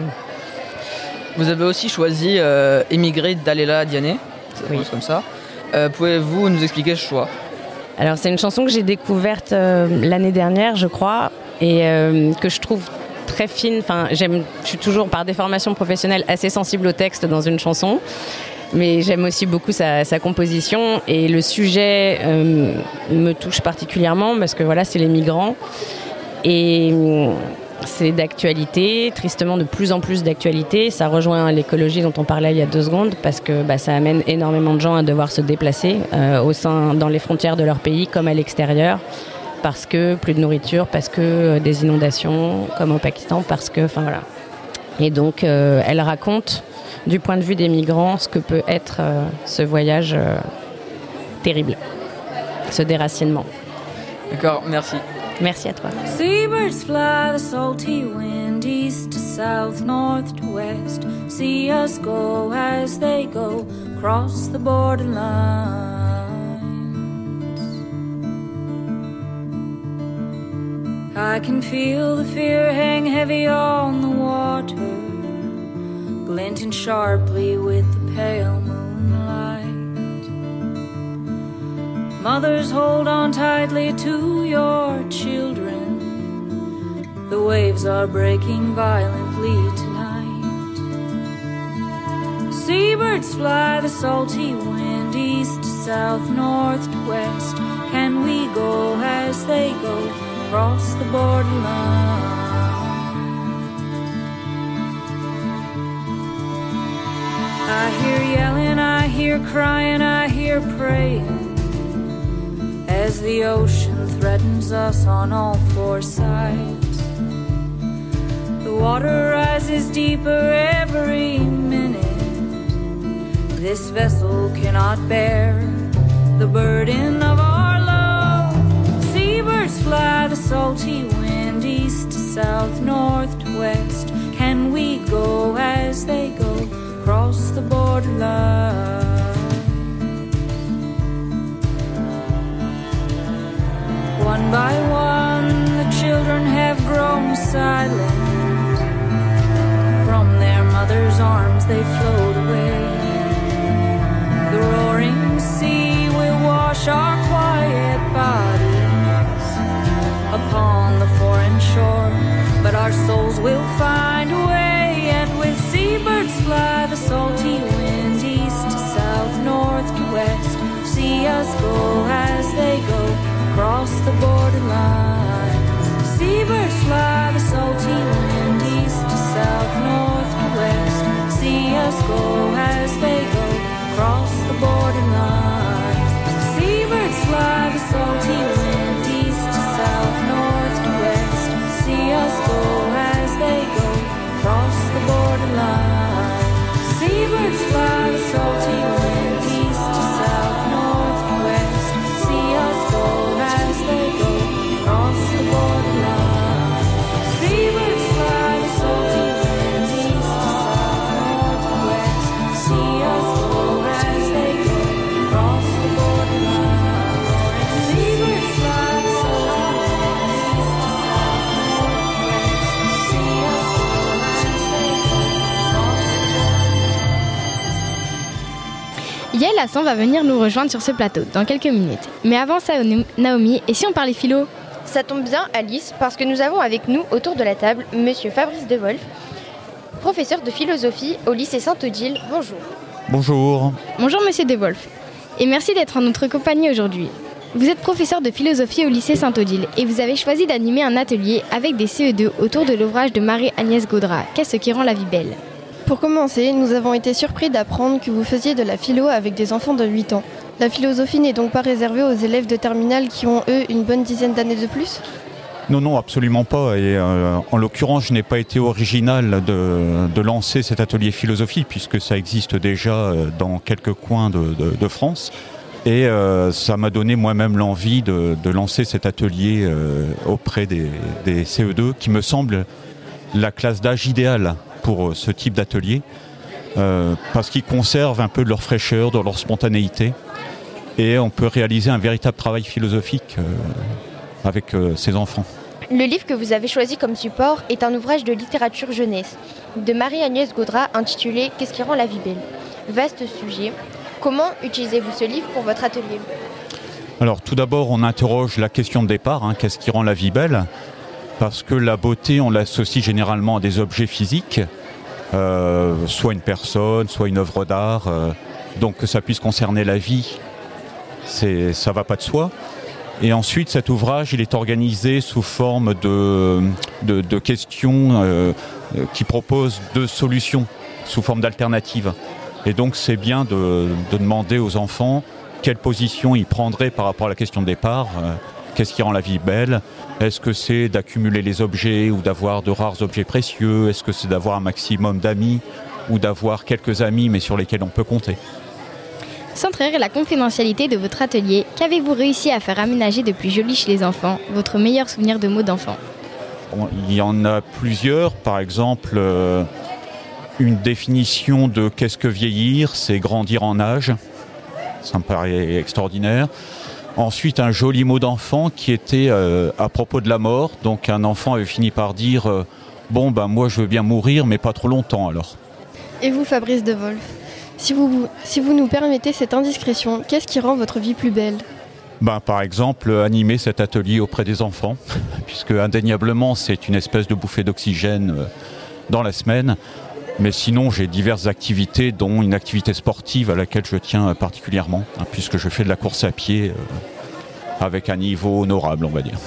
Vous avez aussi choisi euh, Émigrer d'Aléla Diané, ça se prononce comme ça. Euh, pouvez-vous nous expliquer ce choix ? Alors c'est une chanson que j'ai découverte euh, l'année dernière, je crois, et euh, que je trouve très fine. Enfin, j'aime, je suis toujours par déformation professionnelle assez sensible au texte dans une chanson, mais j'aime aussi beaucoup sa, sa composition et le sujet euh, me touche particulièrement parce que voilà, c'est les migrants Et hum, c'est d'actualité, tristement de plus en plus d'actualité. Ça rejoint l'écologie dont on parlait il y a deux secondes parce que bah, ça amène énormément de gens à devoir se déplacer euh, au sein, dans les frontières de leur pays comme à l'extérieur. Parce que plus de nourriture, parce que euh, des inondations comme au Pakistan, parce que, enfin voilà. Et donc, euh, elle raconte, du point de vue des migrants, ce que peut être euh, ce voyage euh, terrible, ce déracinement. D'accord, merci. Merci à toi. Seabirds fly the salty wind east to south, north to west. See us go as they go, cross the borderline. I can feel the fear hang heavy on the water, glinting sharply with the pale moonlight. Mothers, hold on tightly to your children. The waves are breaking violently tonight. Seabirds fly the salty wind east to south, north to west. Can we go as they go, cross the borderline? I hear yelling, I hear crying, I hear praying as the ocean threatens us on all four sides. The water rises deeper every minute. This vessel cannot bear the burden of our love. Seabirds fly the salty wind east to south, north to west. Can we go as they go, cross the borderline? One by one, the children have grown silent. From their mother's arms they float away. The roaring sea will wash our quiet bodies upon the foreign shore, but our souls will find a way. And with seabirds fly the salty wind east to south, north to west. See us go as they go, cross the borderline. Seabirds fly the salty wind east to south, north to west. See us go as they go, cross the borderline. Seabirds fly the salty wind east to south, north to west. See us go as they go, cross the borderline. Seabirds fly the salty wind east to south, north to west. See us go as they go, cross the borderline. Seabirds fly the salty wind east to south, north to west. See us go as they go, cross the borderline. Seabirds fly the salty wind east to south, north to west. See us go as they go, cross the borderline. Yael Hassan va venir nous rejoindre sur ce plateau dans quelques minutes. Mais avant ça, Naomi, et si on parlait philo ? Ça tombe bien, Alice, parce que nous avons avec nous autour de la table Monsieur Fabrice Devolf, professeur de philosophie au lycée Sainte-Odile. Bonjour. Bonjour. Bonjour Monsieur Devolf, et merci d'être en notre compagnie aujourd'hui. Vous êtes professeur de philosophie au lycée Sainte-Odile et vous avez choisi d'animer un atelier avec des C E deux autour de l'ouvrage de Marie-Agnès Gaudrat, Qu'est-ce qui rend la vie belle ? Pour commencer, nous avons été surpris d'apprendre que vous faisiez de la philo avec des enfants de huit ans. La philosophie n'est donc pas réservée aux élèves de terminale qui ont, eux, une bonne dizaine d'années de plus ? Non, non, absolument pas. Et euh, en l'occurrence, je n'ai pas été original de, de lancer cet atelier philosophie, puisque ça existe déjà dans quelques coins de, de, de France. Et euh, ça m'a donné moi-même l'envie de, de lancer cet atelier euh, auprès des, des C E deux, qui me semble la classe d'âge idéale pour ce type d'atelier, euh, parce qu'ils conservent un peu de leur fraîcheur, de leur spontanéité, et on peut réaliser un véritable travail philosophique euh, avec euh, ces enfants. Le livre que vous avez choisi comme support est un ouvrage de littérature jeunesse de Marie-Agnès Gaudrat intitulé « Qu'est-ce qui rend la vie belle ?» Vaste sujet. Comment utilisez-vous ce livre pour votre atelier ? Alors tout d'abord, on interroge la question de départ, hein, qu'est-ce qui rend la vie belle ? Parce que la beauté, on l'associe généralement à des objets physiques, euh, soit une personne, soit une œuvre d'art. Euh, donc que ça puisse concerner la vie, c'est, ça ne va pas de soi. Et ensuite, cet ouvrage, il est organisé sous forme de, de, de questions euh, qui proposent deux solutions sous forme d'alternatives. Et donc, c'est bien de, de demander aux enfants quelle position ils prendraient par rapport à la question de départ. Euh, qu'est-ce qui rend la vie belle ? Est-ce que c'est d'accumuler les objets ou d'avoir de rares objets précieux ? Est-ce que c'est d'avoir un maximum d'amis ou d'avoir quelques amis mais sur lesquels on peut compter ? Sans trahir la confidentialité de votre atelier, qu'avez-vous réussi à faire aménager de plus joli chez les enfants, votre meilleur souvenir de mots d'enfant ? Bon, il y en a plusieurs, par exemple, euh, une définition de qu'est-ce que vieillir, c'est grandir en âge, ça me paraît extraordinaire. Ensuite, un joli mot d'enfant qui était euh, à propos de la mort, donc un enfant avait fini par dire euh, « bon ben moi je veux bien mourir mais pas trop longtemps alors ». Et vous, Fabrice De Wolf, si vous, si vous nous permettez cette indiscrétion, qu'est-ce qui rend votre vie plus belle ? Ben, par exemple, animer cet atelier auprès des enfants, puisque indéniablement c'est une espèce de bouffée d'oxygène euh, dans la semaine. Mais sinon, j'ai diverses activités, dont une activité sportive à laquelle je tiens particulièrement, hein, puisque je fais de la course à pied euh, avec un niveau honorable, on va dire.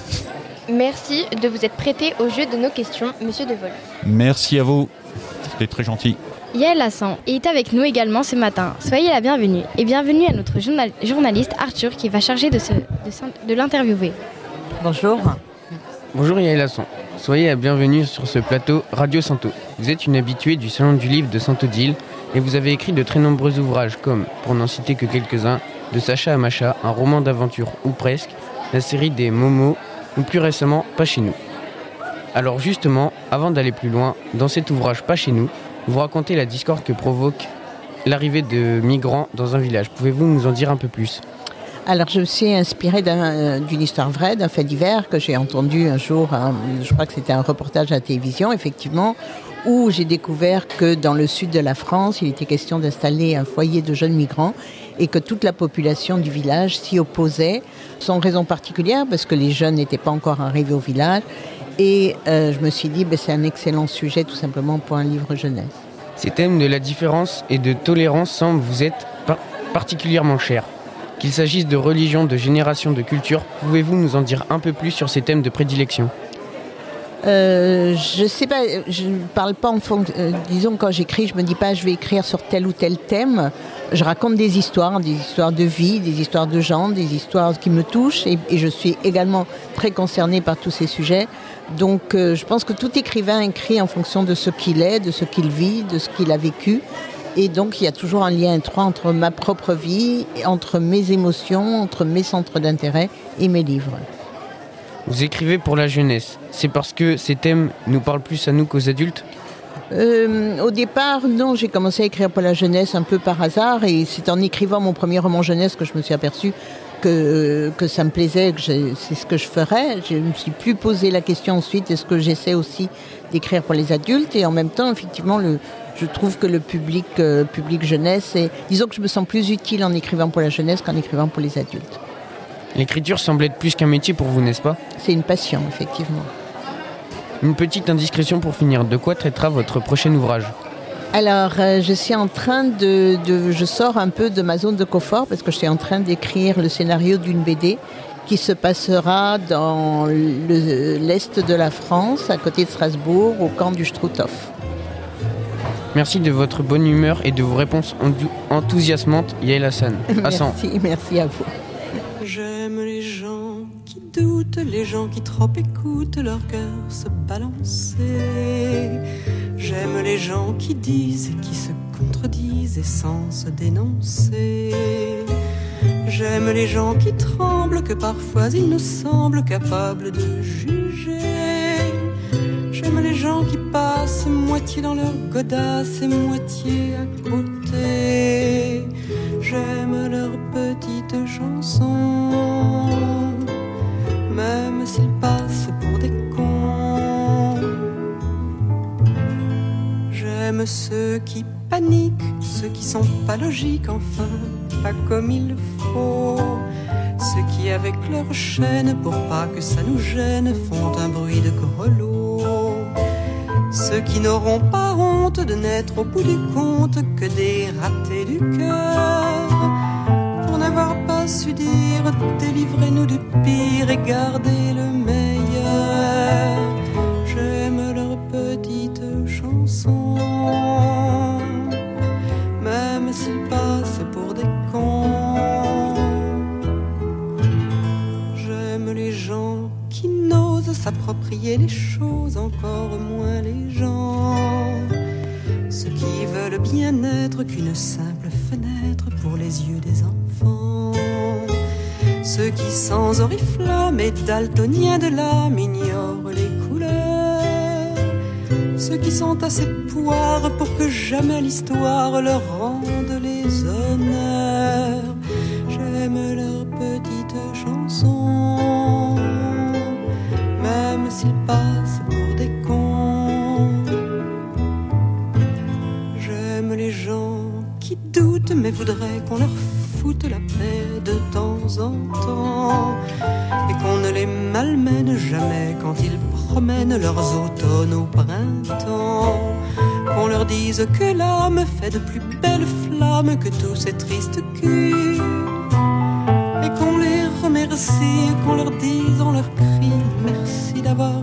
Merci de vous être prêté au jeu de nos questions, Monsieur De Wolf. Merci à vous, c'était très gentil. Yael Hassan est avec nous également ce matin. Soyez la bienvenue et bienvenue à notre journal- journaliste Arthur qui va charger de, ce, de, de l'interviewer. Bonjour. Bonjour Yael Hassan. Soyez la bienvenue sur ce plateau Radio Santo. Vous êtes une habituée du Salon du Livre de Sainte-Odile et vous avez écrit de très nombreux ouvrages comme, pour n'en citer que quelques-uns, De Sacha à Macha, un roman d'aventure ou presque, la série des Momo ou plus récemment Pas chez nous. Alors justement, avant d'aller plus loin, dans cet ouvrage Pas chez nous, vous racontez la discorde que provoque l'arrivée de migrants dans un village. Pouvez-vous nous en dire un peu plus ? Alors, je me suis inspirée d'un, d'une histoire vraie, d'un fait divers que j'ai entendu un jour, hein, je crois que c'était un reportage à la télévision, effectivement, où j'ai découvert que dans le sud de la France, il était question d'installer un foyer de jeunes migrants et que toute la population du village s'y opposait, sans raison particulière, parce que les jeunes n'étaient pas encore arrivés au village. Et euh, je me suis dit, ben, c'est un excellent sujet tout simplement pour un livre jeunesse. Ces thèmes de la différence et de tolérance semblent vous être par- particulièrement chers. Qu'il s'agisse de religion, de génération, de culture, pouvez-vous nous en dire un peu plus sur ces thèmes de prédilection ? Euh, je sais pas, je ne parle pas en fonction. Euh, disons, quand j'écris, je me dis pas je vais écrire sur tel ou tel thème. Je raconte des histoires, des histoires de vie, des histoires de gens, des histoires qui me touchent. Et, et je suis également très concernée par tous ces sujets. Donc, euh, je pense que tout écrivain écrit en fonction de ce qu'il est, de ce qu'il vit, de ce qu'il a vécu. Et donc, il y a toujours un lien étroit entre ma propre vie, entre mes émotions, entre mes centres d'intérêt et mes livres. Vous écrivez pour la jeunesse. C'est parce que ces thèmes nous parlent plus à nous qu'aux adultes ? Euh, au départ, non, j'ai commencé à écrire pour la jeunesse un peu par hasard et c'est en écrivant mon premier roman jeunesse que je me suis aperçue que, que ça me plaisait, que je, c'est ce que je ferais. Je ne me suis plus posé la question ensuite, est-ce que j'essaie aussi d'écrire pour les adultes ? Et en même temps, effectivement, le, je trouve que le public, euh, public jeunesse, est, disons que je me sens plus utile en écrivant pour la jeunesse qu'en écrivant pour les adultes. L'écriture semble être plus qu'un métier pour vous, n'est-ce pas ? C'est une passion, effectivement. Une petite indiscrétion pour finir. De quoi traitera votre prochain ouvrage ? Alors, euh, je suis en train de, de... Je sors un peu de ma zone de confort parce que je suis en train d'écrire le scénario d'une B D qui se passera dans le, l'est de la France, à côté de Strasbourg, au camp du Struthof. Merci de votre bonne humeur et de vos réponses enthousiasmantes, Yael Hassan. Hassan. Merci, merci à vous. J'aime les gens qui doutent, les gens qui trop écoutent leur cœur se balancer. J'aime les gens qui disent et qui se contredisent et sans se dénoncer. J'aime les gens qui tremblent, que parfois ils nous semblent capables de juger. J'aime les gens qui passent moitié dans leur godasse et moitié à côté. J'aime leurs petites chansons, même s'ils passent pour des cons. J'aime ceux qui paniquent, ceux qui sont pas logiques, enfin, pas comme il faut. Ceux qui, avec leur chaîne, pour pas que ça nous gêne, font un bruit de grelot. Ceux qui n'auront pas honte de n'être au bout du compte que des ratés du cœur, pour n'avoir pas su dire délivrez-nous du pire et gardez le meilleur. J'aime leurs petites chansons, même s'ils passent pour des cons. J'aime les gens qui n'osent s'approprier les choses, encore moins les gens. Ceux qui veulent bien être qu'une simple fenêtre pour les yeux des enfants. Ceux qui sans oriflamme et daltoniens de l'âme ignorent les couleurs. Ceux qui sont assez poires pour que jamais l'histoire leur rende les honneurs. J'aime leurs petites chansons, même s'ils passent pour des cons. J'aime les gens qui doutent mais voudraient qu'on leur foute la paix de temps en temps et qu'on ne les malmène jamais quand ils promènent leurs automnes au printemps. Qu'on leur dise que l'âme fait de plus belles flammes que tous ces tristes culs et qu'on les remercie et qu'on leur dise en leur cri merci d'avoir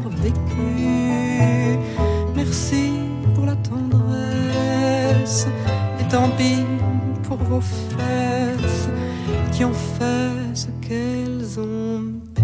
vécu, merci pour la tendresse et tant pis pour vos fesses qui ont fait ce qu'elles ont pu.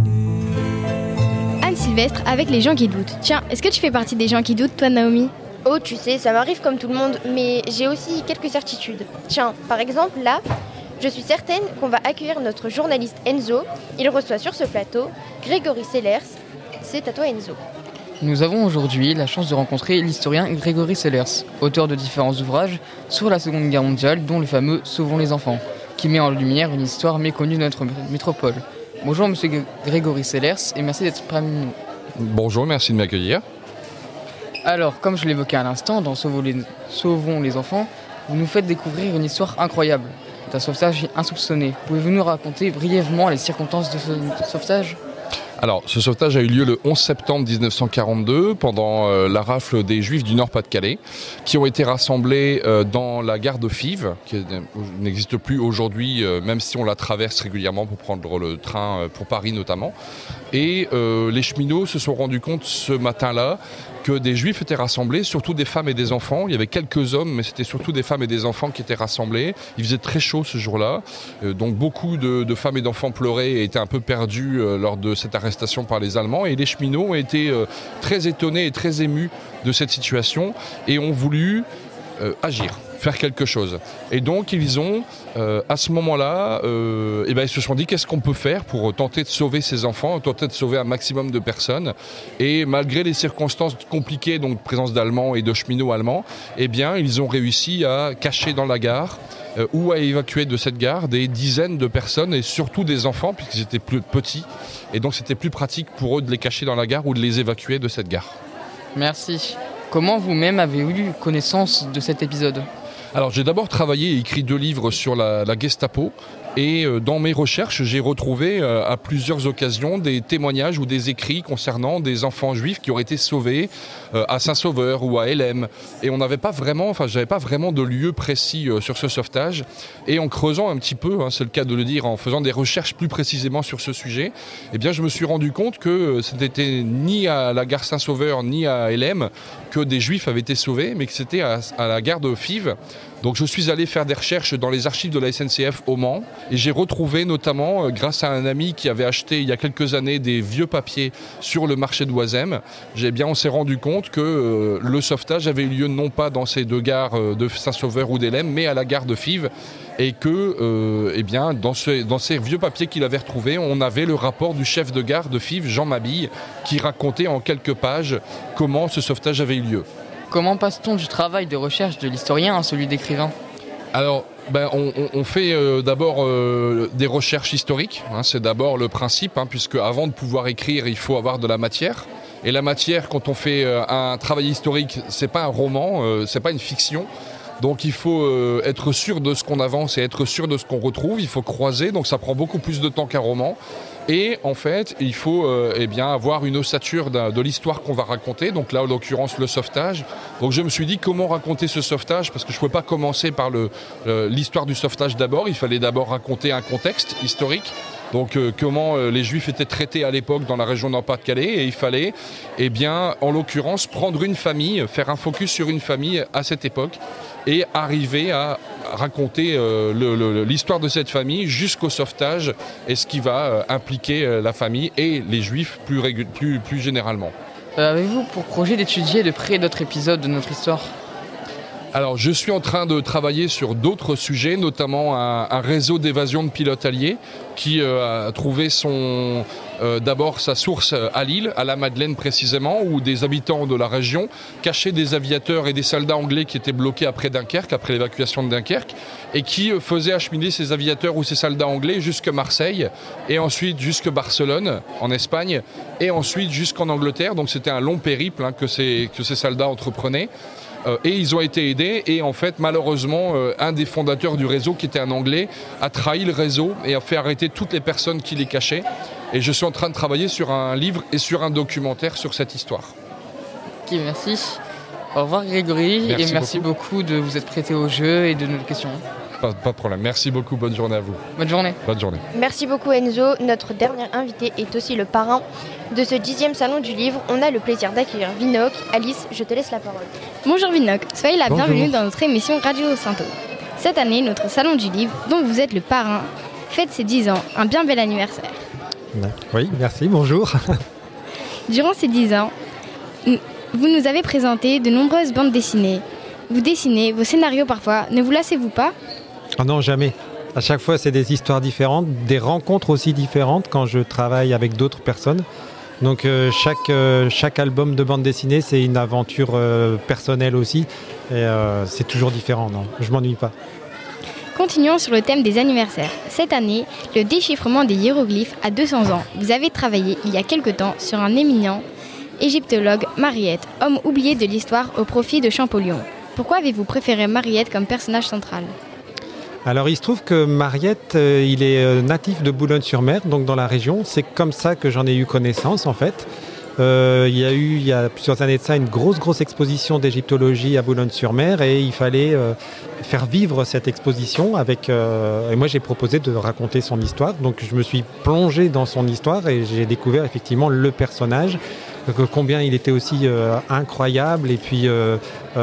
Anne Sylvestre avec les gens qui doutent. Tiens, est-ce que tu fais partie des gens qui doutent, toi, Naomi ? Oh, tu sais, ça m'arrive comme tout le monde, mais j'ai aussi quelques certitudes. Tiens, par exemple, là, je suis certaine qu'on va accueillir notre journaliste Enzo. Il reçoit sur ce plateau Grégory Sellers. C'est à toi, Enzo. Nous avons aujourd'hui la chance de rencontrer l'historien Grégory Sellers, auteur de différents ouvrages sur la Seconde Guerre mondiale, dont le fameux « Sauvons les enfants », qui met en lumière une histoire méconnue de notre métropole. Bonjour Monsieur Grégory Sellers et merci d'être parmi nous. Bonjour, merci de m'accueillir. Alors, comme je l'évoquais à l'instant, dans Sauvons les, Sauvons les enfants, vous nous faites découvrir une histoire incroyable, d'un sauvetage insoupçonné. Pouvez-vous nous raconter brièvement les circonstances de ce sauvetage ? Alors, ce sauvetage a eu lieu le onze septembre mille neuf cent quarante-deux pendant euh, la rafle des Juifs du Nord-Pas-de-Calais qui ont été rassemblés euh, dans la gare de Fives, qui n'existe plus aujourd'hui, euh, même si on la traverse régulièrement pour prendre le train euh, pour Paris notamment. Et euh, les cheminots se sont rendus compte ce matin-là que des Juifs étaient rassemblés, surtout des femmes et des enfants. Il y avait quelques hommes, mais c'était surtout des femmes et des enfants qui étaient rassemblés. Il faisait très chaud ce jour-là, euh, donc beaucoup de, de femmes et d'enfants pleuraient et étaient un peu perdus euh, lors de cette arrestation par les Allemands. Et les cheminots ont été euh, très étonnés et très émus de cette situation et ont voulu euh, agir, faire quelque chose. Et donc ils ont, euh, à ce moment-là, euh, eh ben, ils se sont dit qu'est-ce qu'on peut faire pour tenter de sauver ces enfants, tenter de sauver un maximum de personnes. Et malgré les circonstances compliquées, donc présence d'Allemands et de cheminots allemands, eh bien ils ont réussi à cacher dans la gare euh, ou à évacuer de cette gare des dizaines de personnes et surtout des enfants puisqu'ils étaient plus petits. Et donc c'était plus pratique pour eux de les cacher dans la gare ou de les évacuer de cette gare. Merci. Comment vous-même avez eu connaissance de cet épisode ? Alors j'ai d'abord travaillé et écrit deux livres sur la, la Gestapo et euh, dans mes recherches j'ai retrouvé euh, à plusieurs occasions des témoignages ou des écrits concernant des enfants juifs qui auraient été sauvés euh, à Saint-Sauveur ou à L M et on n'avait pas vraiment, enfin j'avais pas vraiment de lieu précis euh, sur ce sauvetage et en creusant un petit peu, hein, c'est le cas de le dire, en faisant des recherches plus précisément sur ce sujet, eh bien je me suis rendu compte que euh, ce n'était ni à la gare Saint-Sauveur ni à L M que des juifs avaient été sauvés mais que c'était à, à la gare de Fives. Donc je suis allé faire des recherches dans les archives de la S N C F au Mans et j'ai retrouvé notamment, grâce à un ami qui avait acheté il y a quelques années des vieux papiers sur le marché de Oisem, j'ai bien, on s'est rendu compte que euh, le sauvetage avait eu lieu non pas dans ces deux gares euh, de Saint-Sauveur ou d'Hélène, mais à la gare de Fives et que euh, eh bien, dans, ce, dans ces vieux papiers qu'il avait retrouvés, on avait le rapport du chef de gare de Fives, Jean Mabille, qui racontait en quelques pages comment ce sauvetage avait eu lieu. Comment passe-t-on du travail de recherche de l'historien à celui d'écrivain ? Alors, ben, on, on fait euh, d'abord euh, des recherches historiques, hein, c'est d'abord le principe, hein, puisque avant de pouvoir écrire, il faut avoir de la matière. Et la matière, quand on fait euh, un travail historique, c'est pas un roman, euh, c'est pas une fiction. Donc il faut euh, être sûr de ce qu'on avance et être sûr de ce qu'on retrouve. Il faut croiser, donc ça prend beaucoup plus de temps qu'un roman. Et en fait, il faut euh, eh bien, avoir une ossature de l'histoire qu'on va raconter. Donc là, en l'occurrence, le sauvetage. Donc je me suis dit comment raconter ce sauvetage, parce que je ne pouvais pas commencer par le, euh, l'histoire du sauvetage d'abord. Il fallait d'abord raconter un contexte historique. Donc euh, comment euh, les Juifs étaient traités à l'époque dans la région de Nord-Pas-de-Calais. Et il fallait, eh bien, en l'occurrence, prendre une famille, faire un focus sur une famille à cette époque et arriver à raconter euh, le, le, l'histoire de cette famille jusqu'au sauvetage et ce qui va euh, impliquer euh, la famille et les Juifs plus, régu- plus, plus généralement. Euh, avez-vous pour projet d'étudier de près d'autres épisodes de notre histoire ? Alors, je suis en train de travailler sur d'autres sujets, notamment un, un réseau d'évasion de pilotes alliés qui euh, a trouvé son, euh, d'abord sa source à Lille, à la Madeleine précisément, où des habitants de la région cachaient des aviateurs et des soldats anglais qui étaient bloqués après Dunkerque, après l'évacuation de Dunkerque, et qui euh, faisaient acheminer ces aviateurs ou ces soldats anglais jusqu'à Marseille, et ensuite jusqu'à Barcelone, en Espagne, et ensuite jusqu'en Angleterre. Donc c'était un long périple hein, que, ces, que ces soldats entreprenaient. Euh, et ils ont été aidés et en fait malheureusement euh, un des fondateurs du réseau qui était un Anglais a trahi le réseau et a fait arrêter toutes les personnes qui les cachaient et je suis en train de travailler sur un livre et sur un documentaire sur cette histoire. Ok, merci. Au revoir Grégory Merci et merci beaucoup. beaucoup de vous être prêté au jeu et de nos questions. Pas, pas de problème, merci beaucoup, bonne journée à vous. Bonne journée. Bonne journée. Merci beaucoup Enzo. Notre dernier invité est aussi le parrain de ce dixième salon du livre. On a le plaisir d'accueillir Vinoc. Alice, je te laisse la parole. Bonjour Vinoc, soyez la Bonjour. bienvenue dans notre émission Radio Sainto. Cette année, notre salon du livre, dont vous êtes le parrain, fête ses dix ans. Un bien bel anniversaire. Oui, merci, bonjour. Durant ces dix ans, vous nous avez présenté de nombreuses bandes dessinées. Vous dessinez, vos scénarios parfois. Ne vous lassez-vous pas ? Ah non, jamais. À chaque fois, c'est des histoires différentes, des rencontres aussi différentes quand je travaille avec d'autres personnes. Donc euh, chaque, euh, chaque album de bande dessinée, c'est une aventure euh, personnelle aussi. Et euh, c'est toujours différent, non, je m'ennuie pas. Continuons sur le thème des anniversaires. Cette année, le déchiffrement des hiéroglyphes a deux cents ans. Vous avez travaillé il y a quelque temps sur un éminent égyptologue, Mariette, homme oublié de l'histoire au profit de Champollion. Pourquoi avez-vous préféré Mariette comme personnage central ? Alors il se trouve que Mariette, euh, il est euh, natif de Boulogne-sur-Mer, donc dans la région. C'est comme ça que j'en ai eu connaissance en fait. Euh, il y a eu, il y a plusieurs années de ça, une grosse, grosse exposition d'égyptologie à Boulogne-sur-Mer et il fallait euh, faire vivre cette exposition avec... Euh, et moi j'ai proposé de raconter son histoire, donc je me suis plongé dans son histoire et j'ai découvert effectivement le personnage, que combien il était aussi euh, incroyable et puis euh,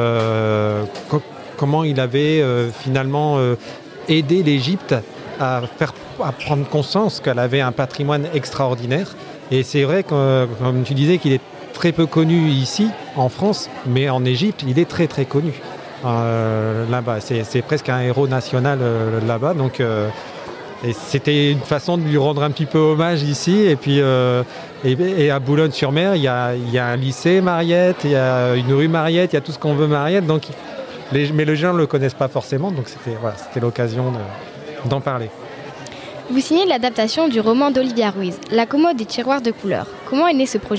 euh, co- comment il avait euh, finalement... Euh, aider l'Égypte à, faire, à prendre conscience qu'elle avait un patrimoine extraordinaire. Et c'est vrai que, comme tu disais, qu'il est très peu connu ici, en France, mais en Égypte, il est très très connu. Euh, là-bas, c'est, c'est presque un héros national euh, là-bas. Donc, euh, et c'était une façon de lui rendre un petit peu hommage ici. Et puis, euh, et, et à Boulogne-sur-Mer, il y a, il y a un lycée Mariette, il y a une rue Mariette, il y a tout ce qu'on veut Mariette. Donc, Les, mais les gens ne le connaissent pas forcément, donc c'était, voilà, c'était l'occasion de, d'en parler. Vous signez l'adaptation du roman d'Olivia Ruiz, La commode des tiroirs de couleurs. Comment est né ce projet ?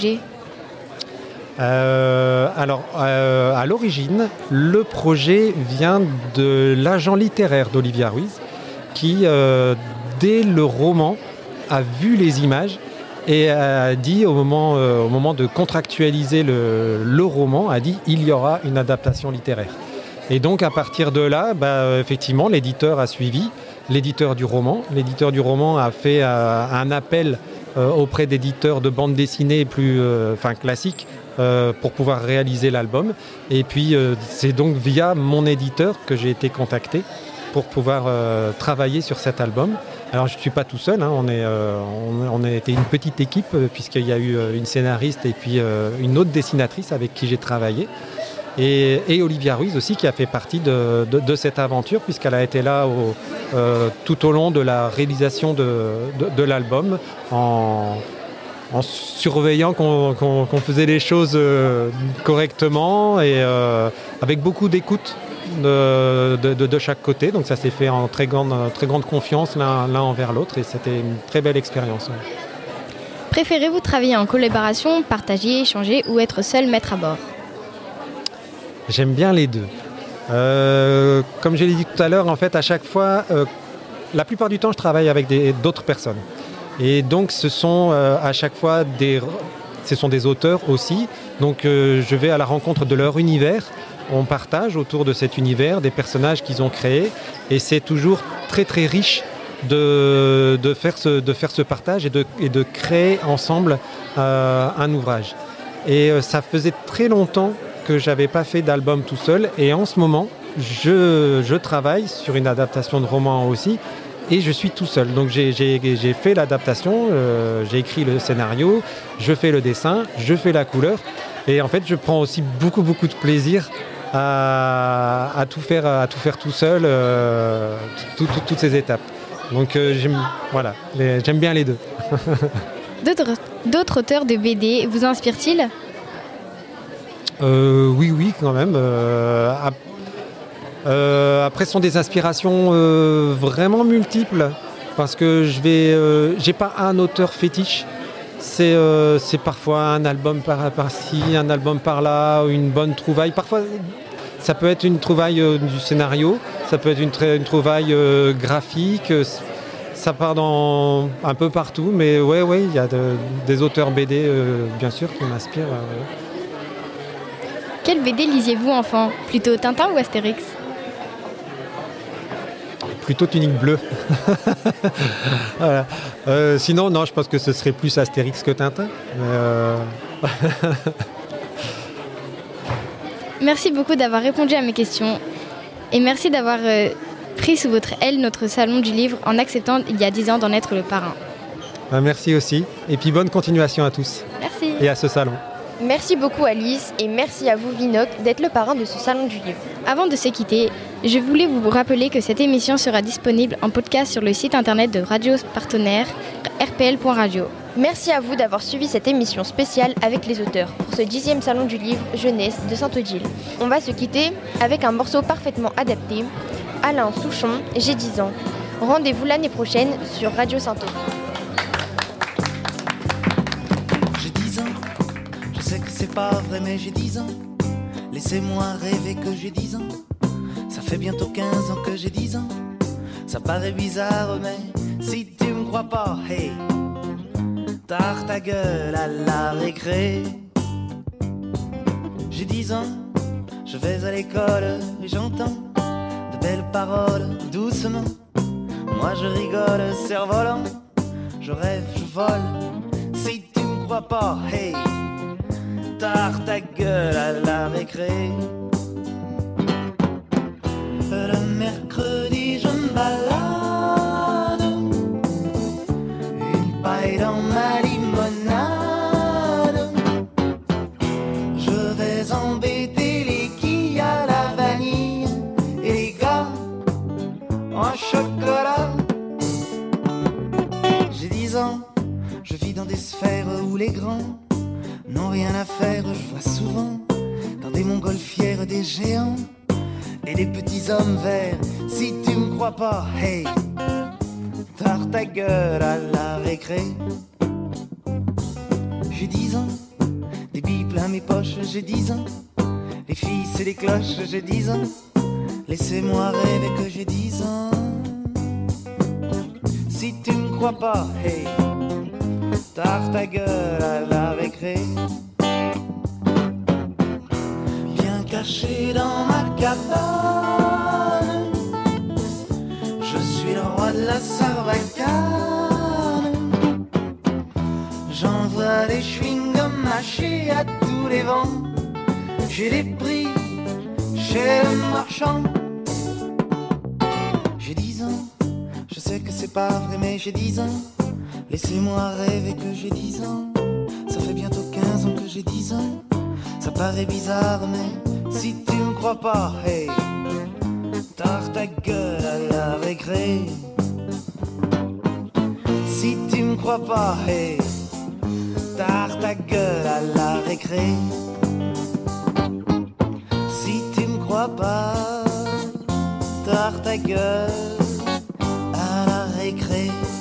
euh, Alors, euh, à l'origine, le projet vient de l'agent littéraire d'Olivia Ruiz, qui, euh, dès le roman, a vu les images et a dit, au moment, euh, au moment de contractualiser le, le roman, a dit « il y aura une adaptation littéraire ». Et donc à partir de là, bah, effectivement, l'éditeur a suivi, l'éditeur du roman. L'éditeur du roman a fait euh, un appel euh, auprès d'éditeurs de bande dessinée plus euh, enfin, classiques euh, pour pouvoir réaliser l'album. Et puis euh, c'est donc via mon éditeur que j'ai été contacté pour pouvoir euh, travailler sur cet album. Alors je ne suis pas tout seul, hein, on, est, euh, on, on a été une petite équipe euh, puisqu'il y a eu euh, une scénariste et puis euh, une autre dessinatrice avec qui j'ai travaillé. Et, et Olivia Ruiz aussi qui a fait partie de, de, de cette aventure puisqu'elle a été là au, euh, tout au long de la réalisation de, de, de l'album en, en surveillant qu'on, qu'on, qu'on faisait les choses euh, correctement et euh, avec beaucoup d'écoute de, de, de, de chaque côté. Donc ça s'est fait en très grande, très grande confiance l'un, l'un envers l'autre et c'était une très belle expérience. Préférez-vous travailler en collaboration, partager, échanger ou être seul maître à bord ? J'aime bien les deux. Euh, comme je l'ai dit tout à l'heure, en fait, à chaque fois, euh, la plupart du temps, je travaille avec des, d'autres personnes. Et donc, ce sont euh, à chaque fois des, ce sont des auteurs aussi. Donc, euh, je vais à la rencontre de leur univers. On partage autour de cet univers des personnages qu'ils ont créés. Et c'est toujours très, très riche de, de, faire, ce, de faire ce partage et de, et de créer ensemble euh, un ouvrage. Et euh, ça faisait très longtemps que je n'avais pas fait d'album tout seul. Et en ce moment, je, je travaille sur une adaptation de roman aussi. Et je suis tout seul. Donc j'ai, j'ai, j'ai fait l'adaptation, euh, j'ai écrit le scénario, je fais le dessin, je fais la couleur. Et en fait, je prends aussi beaucoup, beaucoup de plaisir à, à, tout, faire, à tout faire tout seul, euh, tout, tout, toutes ces étapes. Donc euh, j'aime, voilà, les, j'aime bien les deux. D'autres, d'autres auteurs de B D vous inspirent-ils ? euh, Oui, oui, quand même. Euh, ap- euh, après, ce sont des inspirations euh, vraiment multiples, parce que je vais, euh, j'ai pas un auteur fétiche. C'est, euh, c'est parfois un album par, par-ci, un album par-là, une bonne trouvaille. Parfois, ça peut être une trouvaille euh, du scénario, ça peut être une, tra- une trouvaille euh, graphique. Ça part dans un peu partout, mais ouais, ouais, il y a de, des auteurs B D, euh, bien sûr, qui m'inspirent. Euh. Quel B D lisiez-vous enfant ? Plutôt Tintin ou Astérix ? Plutôt Tunique Bleue. Voilà. Euh, sinon, non, je pense que ce serait plus Astérix que Tintin. Mais euh... Merci beaucoup d'avoir répondu à mes questions et merci d'avoir euh, pris sous votre aile notre salon du livre en acceptant il y a dix ans d'en être le parrain. Ben, merci aussi et puis bonne continuation à tous. Merci. Et à ce salon. Merci beaucoup Alice et merci à vous Vinoc d'être le parrain de ce salon du livre. Avant de se quitter, je voulais vous rappeler que cette émission sera disponible en podcast sur le site internet de Radio Partenaire r p l point radio. Merci à vous d'avoir suivi cette émission spéciale avec les auteurs pour ce dixième salon du livre jeunesse de Sainte-Odile. On va se quitter avec un morceau parfaitement adapté, Alain Souchon, J'ai dix ans. Rendez-vous l'année prochaine sur Radio Sainte-Odile. J'ai dix ans, je sais que c'est pas vrai mais j'ai dix ans. Laissez-moi rêver que j'ai dix ans. Ça fait bientôt quinze ans que j'ai dix ans. Ça paraît bizarre mais si tu me crois pas, hey, tard ta gueule à la récré. J'ai dix ans, je vais à l'école et j'entends de belles paroles doucement. Moi je rigole, cerf-volant, je rêve, je vole. Si tu me crois pas, hey, tard ta gueule à la récré. Le mercredi je me balade, une paille dans ma limonade. Je vais embêter les quilles à la vanille et les gars en chocolat. J'ai dix ans, je vis dans des sphères où les grands n'ont rien à faire. Je vois souvent dans des montgolfières des géants et des petits hommes verts. Si tu me crois pas, hey, tard ta gueule à la récré. J'ai dix ans, des billes plein mes poches, j'ai dix ans. Les filles c'est les cloches, j'ai dix ans. Laissez-moi rêver que j'ai dix ans. Si tu me crois pas, hey, tard ta gueule à la récré. Bien caché dans ma cabane, je suis le roi de la sarbacane. J'envoie des chewing-gums mâchés à tous les vents. J'ai des prix chez le marchand. J'ai dix ans, je sais que c'est pas vrai mais j'ai dix ans. Laissez-moi rêver que j'ai dix ans. Ça fait bientôt quinze ans que j'ai dix ans. Ça paraît bizarre mais si tu me crois pas, hey, tard ta gueule à la récré. Si tu me crois pas, hey, tard ta gueule à la récré. Si tu me crois pas, tard ta gueule à la récré.